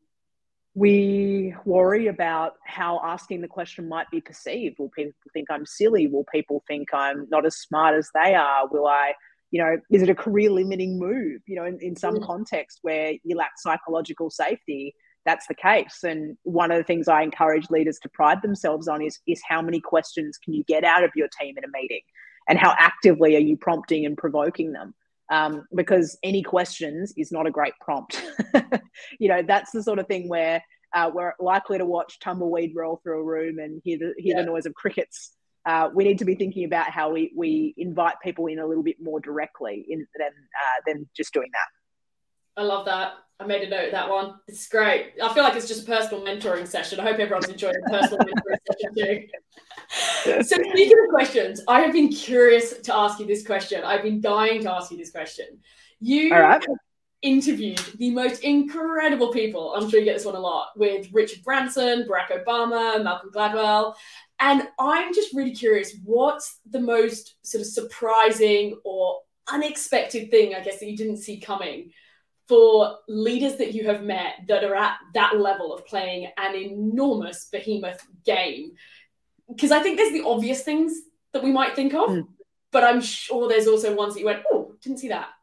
we worry about how asking the question might be perceived. Will people think I'm silly? Will people think I'm not as smart as they are? Will I, you know, is it a career limiting move? You know, in, in some mm. context where you lack psychological safety, that's the case. And one of the things I encourage leaders to pride themselves on is, is how many questions can you get out of your team in a meeting, and how actively are you prompting and provoking them? Um, because any questions is not a great prompt. You know, that's the sort of thing where uh, we're likely to watch tumbleweed roll through a room and hear the, hear yeah. the noise of crickets. Uh, we need to be thinking about how we, we invite people in a little bit more directly in, than, uh, than just doing that. I love that. I made a note of that one. It's great. I feel like it's just a personal mentoring session. I hope everyone's enjoying the personal mentoring session too. So speaking of questions, I have been curious to ask you this question. I've been dying to ask you this question. You All right. interviewed the most incredible people. I'm sure you get this one a lot, with Richard Branson, Barack Obama, Malcolm Gladwell. And I'm just really curious, what's the most sort of surprising or unexpected thing, I guess, that you didn't see coming for leaders that you have met that are at that level of playing an enormous behemoth game? Because I think there's the obvious things that we might think of, mm. but I'm sure there's also ones that you went, oh, didn't see that.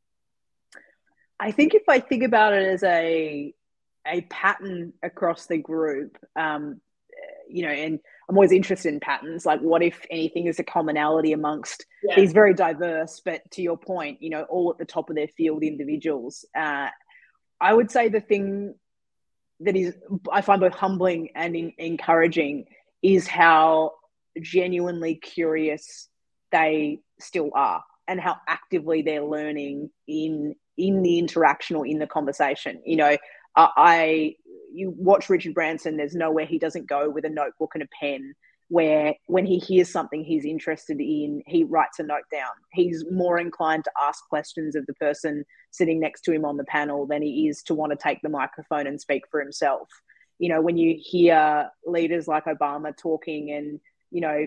I think if I think about it as a a pattern across the group, um, you know, and I'm always interested in patterns, like what if anything is a commonality amongst yeah. these very diverse, but to your point, you know, all at the top of their field individuals. Uh, I would say the thing that is, I find both humbling and in, encouraging is how genuinely curious they still are and how actively they're learning in in the interaction or in the conversation. You know, I, I you watch Richard Branson, there's nowhere he doesn't go with a notebook and a pen, where when he hears something he's interested in, he writes a note down. He's more inclined to ask questions of the person sitting next to him on the panel than he is to want to take the microphone and speak for himself. You know, when you hear leaders like Obama talking, and, you know,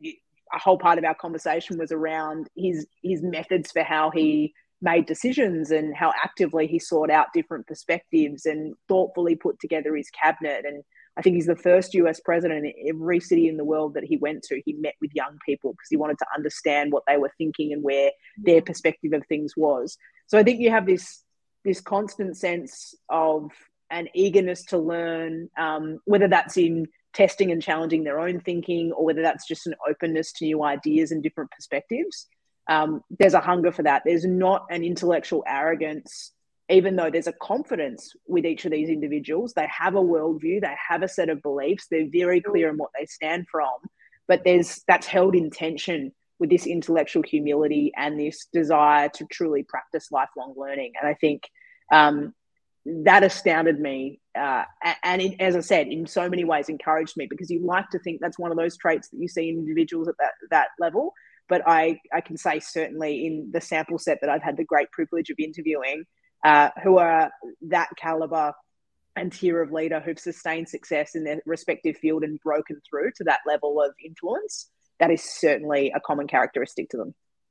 a whole part of our conversation was around his his methods for how he made decisions and how actively he sought out different perspectives and thoughtfully put together his cabinet. And I think he's the first U S president in every city in the world that he went to. He met with young people because he wanted to understand what they were thinking and where their perspective of things was. So I think you have this, this constant sense of an eagerness to learn, um, whether that's in testing and challenging their own thinking or whether that's just an openness to new ideas and different perspectives. Um, there's a hunger for that. There's not an intellectual arrogance, even though there's a confidence with each of these individuals. They have a worldview, they have a set of beliefs, they're very clear on what they stand from, but there's that's held in tension with this intellectual humility and this desire to truly practice lifelong learning. And I think um, that astounded me. Uh, and it, as I said, in so many ways encouraged me, because you like to think that's one of those traits that you see in individuals at that, that level. But I, I can say certainly in the sample set that I've had the great privilege of interviewing, uh, who are that caliber and tier of leader who've sustained success in their respective field and broken through to that level of influence, that is certainly a common characteristic to them.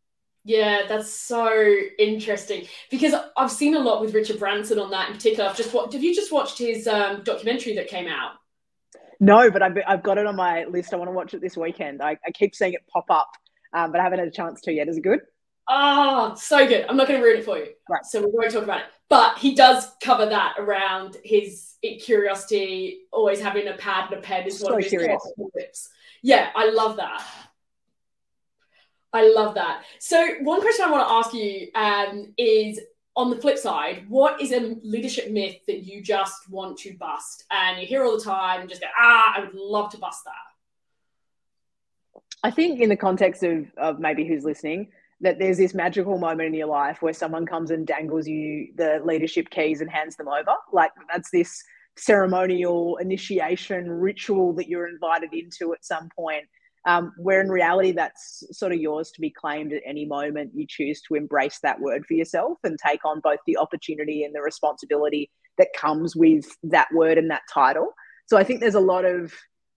Yeah, that's so interesting, because I've seen a lot with Richard Branson on that in particular. I've just watched, have you just watched his um, documentary that came out? No, but I've, I've got it on my list. I want to watch it this weekend. I, I keep seeing it pop up. Um, but I haven't had a chance to yet. Is it good? Oh, so good. I'm not going to ruin it for you. Right. So we won't talk about it. But he does cover that around his curiosity, always having a pad and a pen is so one of his curious. tips. Yeah, I love that. I love that. So one question I want to ask you um, is, on the flip side, what is a leadership myth that you just want to bust? And you hear all the time and just go, ah, I would love to bust that. I think in the context of, of maybe who's listening, that there's this magical moment in your life where someone comes and dangles you the leadership keys and hands them over. Like that's this ceremonial initiation ritual that you're invited into at some point, um, where in reality that's sort of yours to be claimed at any moment you choose to embrace that word for yourself and take on both the opportunity and the responsibility that comes with that word and that title. So I think there's a lot of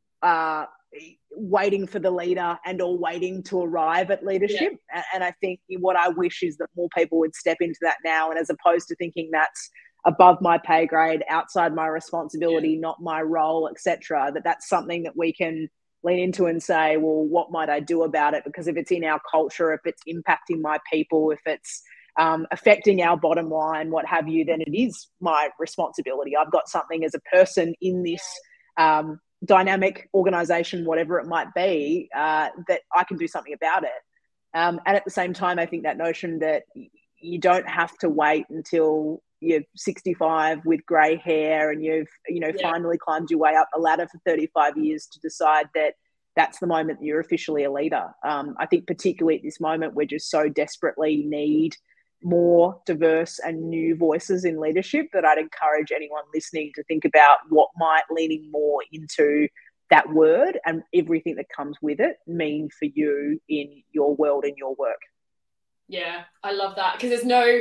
uh, waiting for the leader and or waiting to arrive at leadership. Yeah. And I think what I wish is that more people would step into that now. And as opposed to thinking that's above my pay grade, outside my responsibility, yeah. not my role, et cetera, that that's something that we can lean into and say, well, what might I do about it? Because if it's in our culture, if it's impacting my people, if it's um, affecting our bottom line, what have you, then it is my responsibility. I've got something as a person in this um, dynamic organization, whatever it might be, uh, that I can do something about it. Um, and at the same time, I think that notion that you don't have to wait until you're sixty-five with grey hair and you've, you know, yeah. finally climbed your way up the ladder for thirty-five years to decide that that's the moment that you're officially a leader. Um, I think particularly at this moment, we just so desperately need more diverse and new voices in leadership that I'd encourage anyone listening to think about what might leaning more into that word and everything that comes with it mean for you in your world and your work. Yeah, I love that, because there's no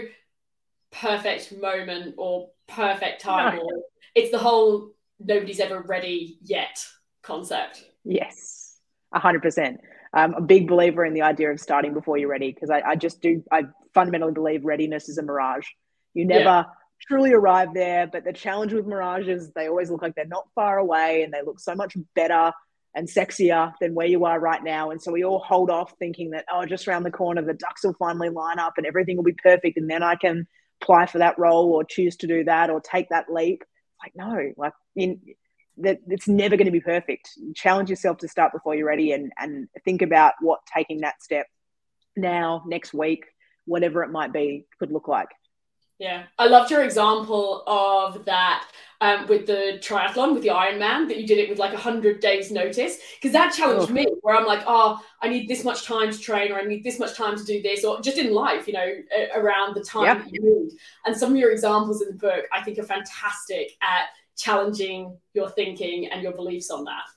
perfect moment or perfect time. No. Or it's the whole nobody's ever ready yet concept. Yes, one hundred percent. I'm a big believer in the idea of starting before you're ready, because I, I just do, I fundamentally believe readiness is a mirage. You never yeah. truly arrive there, but the challenge with mirages, they always look like they're not far away and they look so much better and sexier than where you are right now. And so we all hold off thinking that, oh, just around the corner, the ducks will finally line up and everything will be perfect. And then I can apply for that role or choose to do that or take that leap. Like, no, like in that it's never going to be perfect. Challenge yourself to start before you're ready, and, and think about what taking that step now, next week, whatever it might be, could look like. Yeah, I loved your example of that um, with the triathlon, with the Ironman, that you did it with like one hundred days notice, because that challenged oh. me, where I'm like, oh, I need this much time to train, or I need this much time to do this, or just in life, you know, around the time yep. that you need. And some of your examples in the book, I think, are fantastic at challenging your thinking and your beliefs on that.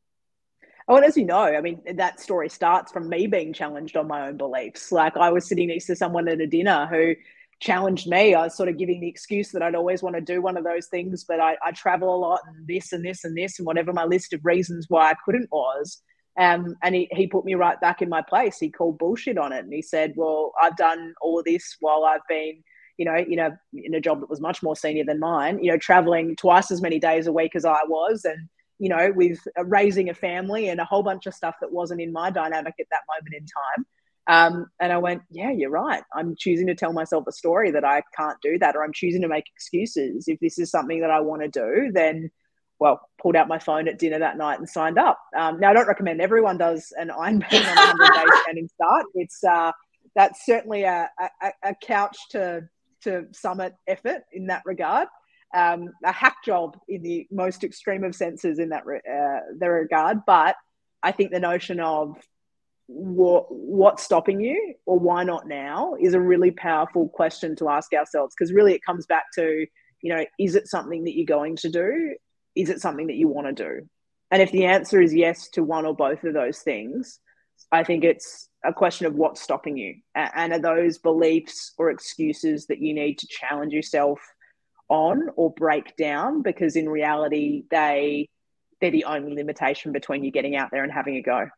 Oh, and as you know, I mean, that story starts from me being challenged on my own beliefs. Like, I was sitting next to someone at a dinner who challenged me. I was sort of giving the excuse that I'd always want to do one of those things, but I, I travel a lot and this and this and this and whatever my list of reasons why I couldn't was. Um, and he, he put me right back in my place. He called bullshit on it. And he said, well, I've done all of this while I've been, you know, you know, in a job that was much more senior than mine, you know, traveling twice as many days a week as I was, and, you know, with raising a family and a whole bunch of stuff that wasn't in my dynamic at that moment in time. Um, and I went, yeah, you're right. I'm choosing to tell myself a story that I can't do that, or I'm choosing to make excuses. If this is something that I want to do, then, well, pulled out my phone at dinner that night and signed up. Um, now, I don't recommend everyone does an Ironman on a hundred day standing start. It's uh, that's certainly a, a, a couch to to summit effort in that regard. Um, a hack job in the most extreme of senses in that re- uh, the regard. But I think the notion of what what's stopping you, or why not now, is a really powerful question to ask ourselves, because really it comes back to, you know, is it something that you're going to do? Is it something that you want to do? And if the answer is yes to one or both of those things, I think it's a question of what's stopping you. And are those beliefs or excuses that you need to challenge yourself on or break down? Because in reality, they, they're the only limitation between you getting out there and having a go.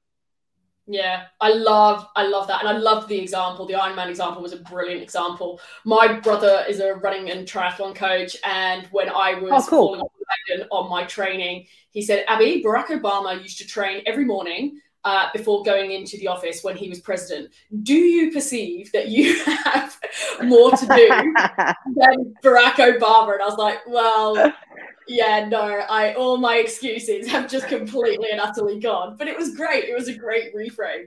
Yeah, I love, I love that. And I love the example. The Ironman example was a brilliant example. My brother is a running and triathlon coach. And when I was oh, cool. falling off the wagon on my training, he said, Abby, Barack Obama used to train every morning uh, before going into the office when he was president. Do you perceive that you have more to do than Barack Obama? And I was like, well... yeah, no, I all my excuses have just completely and utterly gone. But it was great. It was a great reframe.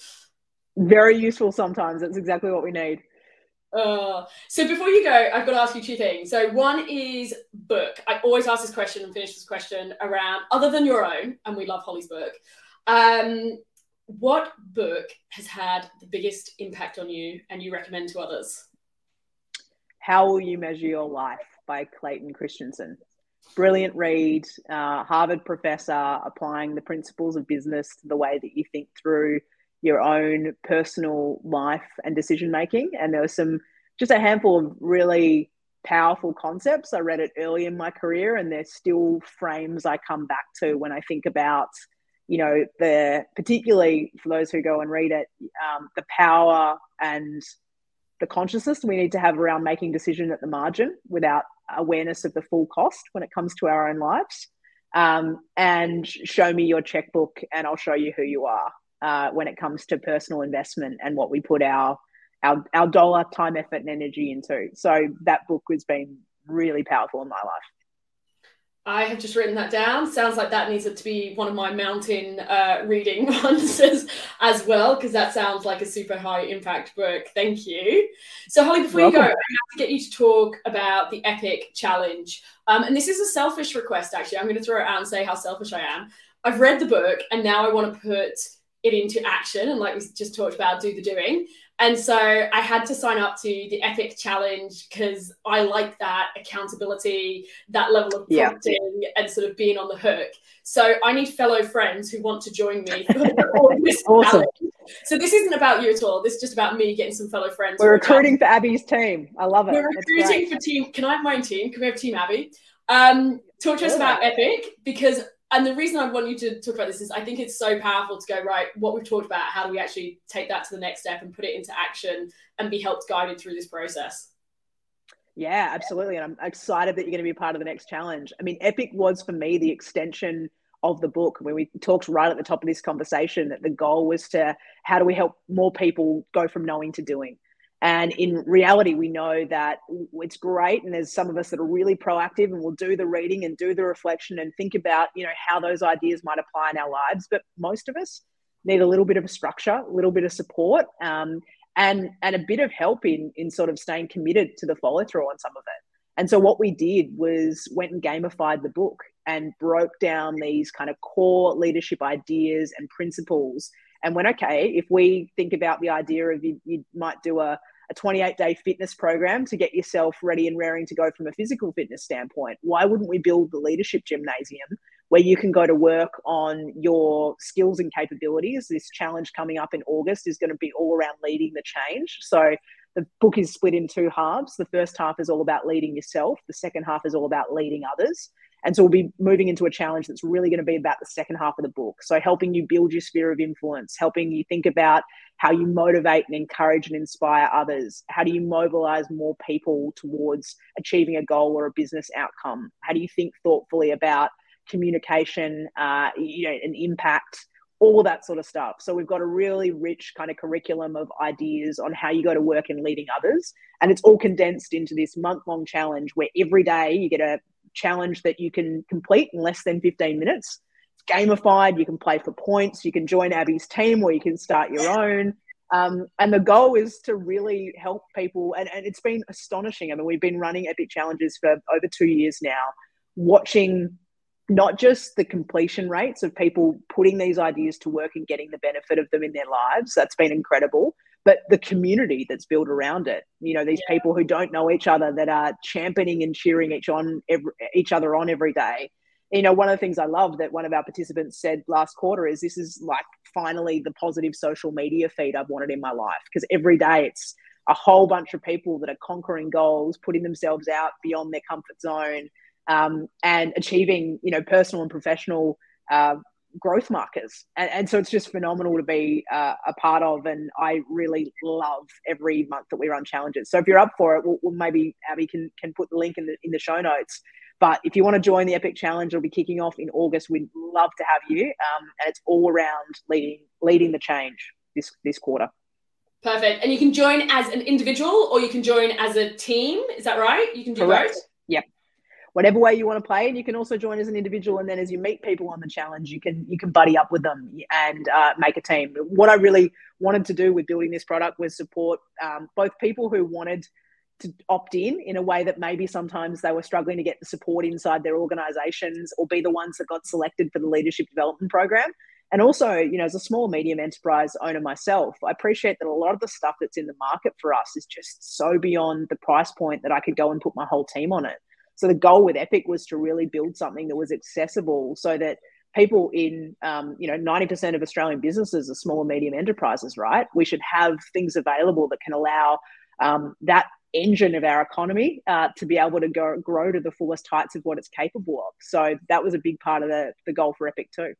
Very useful sometimes. That's exactly what we need. Uh, so before you go, I've got to ask you two things. So one is book. I always ask this question and finish this question around, other than your own, and we love Holly's book, um, what book has had the biggest impact on you and you recommend to others? How Will You Measure Your Life by Clayton Christensen. Brilliant read, uh, Harvard professor, applying the principles of business to the way that you think through your own personal life and decision-making. And there was some, just a handful of really powerful concepts. I read it early in my career, and there's still frames I come back to when I think about, you know, the, particularly for those who go and read it, um, the power and the consciousness we need to have around making decision at the margin without awareness of the full cost when it comes to our own lives. Um, and show me your checkbook and I'll show you who you are uh, when it comes to personal investment and what we put our, our, our dollar, time, effort, and energy into. So that book has been really powerful in my life. I have just written that down. Sounds like that needs to be one of my mountain uh, reading ones as, as well, because that sounds like a super high impact book. Thank you. So Holly, before you go, I have to get you to talk about the Epic Challenge. Um, and this is a selfish request, actually. I'm going to throw it out and say how selfish I am. I've read the book and now I want to put it into action. And like we just talked about, do the doing. And so I had to sign up to the Epic Challenge because I like that accountability, that level of prompting yeah. and sort of being on the hook. So I need fellow friends who want to join me for this awesome. challenge. So this isn't about you at all. This is just about me getting some fellow friends. We're recruiting for Abby's team. I love it. We're recruiting for team. Can I have my own team? Can we have Team Abby? Um, talk to us about Epic, because and the reason I want you to talk about this is I think it's so powerful to go, right, what we've talked about, how do we actually take that to the next step and put it into action and be helped guided through this process? Yeah, absolutely. And I'm excited that you're going to be part of the next challenge. I mean, Epic was for me the extension of the book. When we talked right at the top of this conversation that the goal was to, how do we help more people go from knowing to doing? And in reality, we know that it's great. And there's some of us that are really proactive and will do the reading and do the reflection and think about, you know, how those ideas might apply in our lives. But most of us need a little bit of a structure, a little bit of support, um, and, and a bit of help in, in sort of staying committed to the follow through on some of it. And so what we did was went and gamified the book and broke down these kind of core leadership ideas and principles and went, okay, if we think about the idea of you, you might do a, a twenty-eight day fitness program to get yourself ready and raring to go from a physical fitness standpoint, why wouldn't we build the leadership gymnasium where you can go to work on your skills and capabilities? This challenge coming up in August is going to be all around leading the change. So the book is split in two halves. The first half is all about leading yourself. The second half is all about leading others. And so we'll be moving into a challenge that's really going to be about the second half of the book. So helping you build your sphere of influence, helping you think about how you motivate and encourage and inspire others. How do you mobilize more people towards achieving a goal or a business outcome? How do you think thoughtfully about communication, uh, you know, and impact, all of that sort of stuff. So we've got a really rich kind of curriculum of ideas on how you go to work in leading others. And it's all condensed into this month-long challenge where every day you get a challenge that you can complete in less than fifteen minutes. It's gamified. You can play for points. You can join Abby's team or you can start your own. Um, and the goal is to really help people. And, and it's been astonishing. I mean, we've been running Epic Challenges for over two years now, watching not just the completion rates of people putting these ideas to work and getting the benefit of them in their lives. That's been incredible. But the community that's built around it, you know, these yeah. people who don't know each other that are championing and cheering each on every, each other on every day. You know, one of the things I love that one of our participants said last quarter is this is like finally the positive social media feed I've wanted in my life, because every day it's a whole bunch of people that are conquering goals, putting themselves out beyond their comfort zone, um, and achieving, you know, personal and professional uh, growth markers. And, and so it's just phenomenal to be uh, a part of. And I really love every month that we run challenges. So if you're up for it, we'll, we'll maybe Abby can, can put the link in the, in the show notes. But if you want to join the Epic Challenge, it'll be kicking off in August. We'd love to have you. Um, and it's all around leading, leading the change this, this quarter. Perfect. And you can join as an individual or you can join as a team. Is that right? You can do Correct. both? Yep. Whatever way you want to play, and you can also join as an individual. And then as you meet people on the challenge, you can you can buddy up with them and uh, make a team. What I really wanted to do with building this product was support um, both people who wanted to opt in in a way that maybe sometimes they were struggling to get the support inside their organizations, or be the ones that got selected for the leadership development program. And also, you know, as a small medium enterprise owner myself, I appreciate that a lot of the stuff that's in the market for us is just so beyond the price point that I could go and put my whole team on it. So the goal with Epic was to really build something that was accessible so that people in, um, you know, ninety percent of Australian businesses are small and medium enterprises, right? We should have things available that can allow um, that engine of our economy uh, to be able to go, grow to the fullest heights of what it's capable of. So that was a big part of the, the goal for Epic too.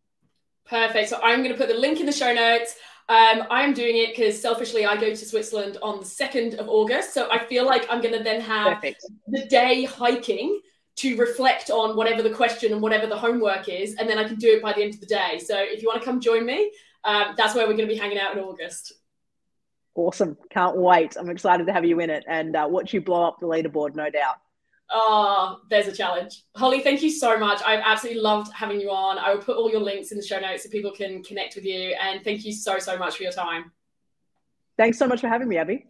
Perfect. So I'm going to put the link in the show notes. Um, I'm doing it because selfishly I go to Switzerland on the second of August. So I feel like I'm going to then have Perfect. the day hiking to reflect on whatever the question and whatever the homework is. And then I can do it by the end of the day. So if you want to come join me, um, that's where we're going to be hanging out in August. Awesome. Can't wait. I'm excited to have you in it and uh, watch you blow up the leaderboard, no doubt. Oh, there's a challenge. Holly, thank you so much. I've absolutely loved having you on. I will put all your links in the show notes so people can connect with you. And thank you so, so much for your time. Thanks so much for having me, Abby.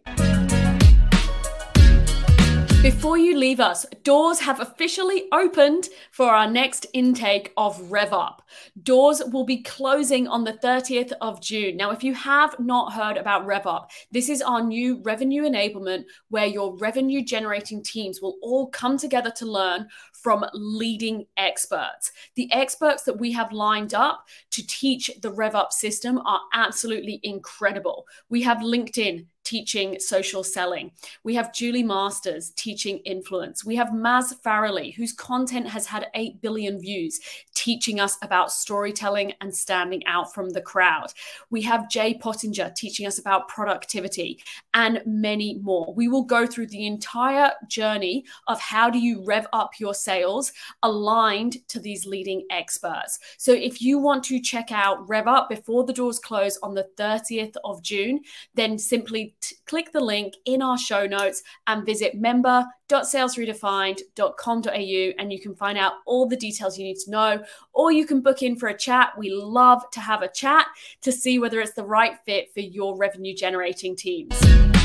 Before you leave us, doors have officially opened for our next intake of RevUp. Doors will be closing on the thirtieth of June. Now, if you have not heard about RevUp, this is our new revenue enablement where your revenue generating teams will all come together to learn from leading experts. The experts that we have lined up to teach the RevUp system are absolutely incredible. We have LinkedIn teaching social selling. We have Julie Masters teaching influence. We have Maz Farrelly, whose content has had eight billion views, teaching us about storytelling and standing out from the crowd. We have Jay Pottinger teaching us about productivity and many more. We will go through the entire journey of how do you rev up your sales aligned to these leading experts. So if you want to check out RevUp before the doors close on the thirtieth of June, then simply T- click the link in our show notes and visit member dot sales redefined dot com dot a u and you can find out all the details you need to know, or you can book in for a chat. We love to have a chat to see whether it's the right fit for your revenue generating teams.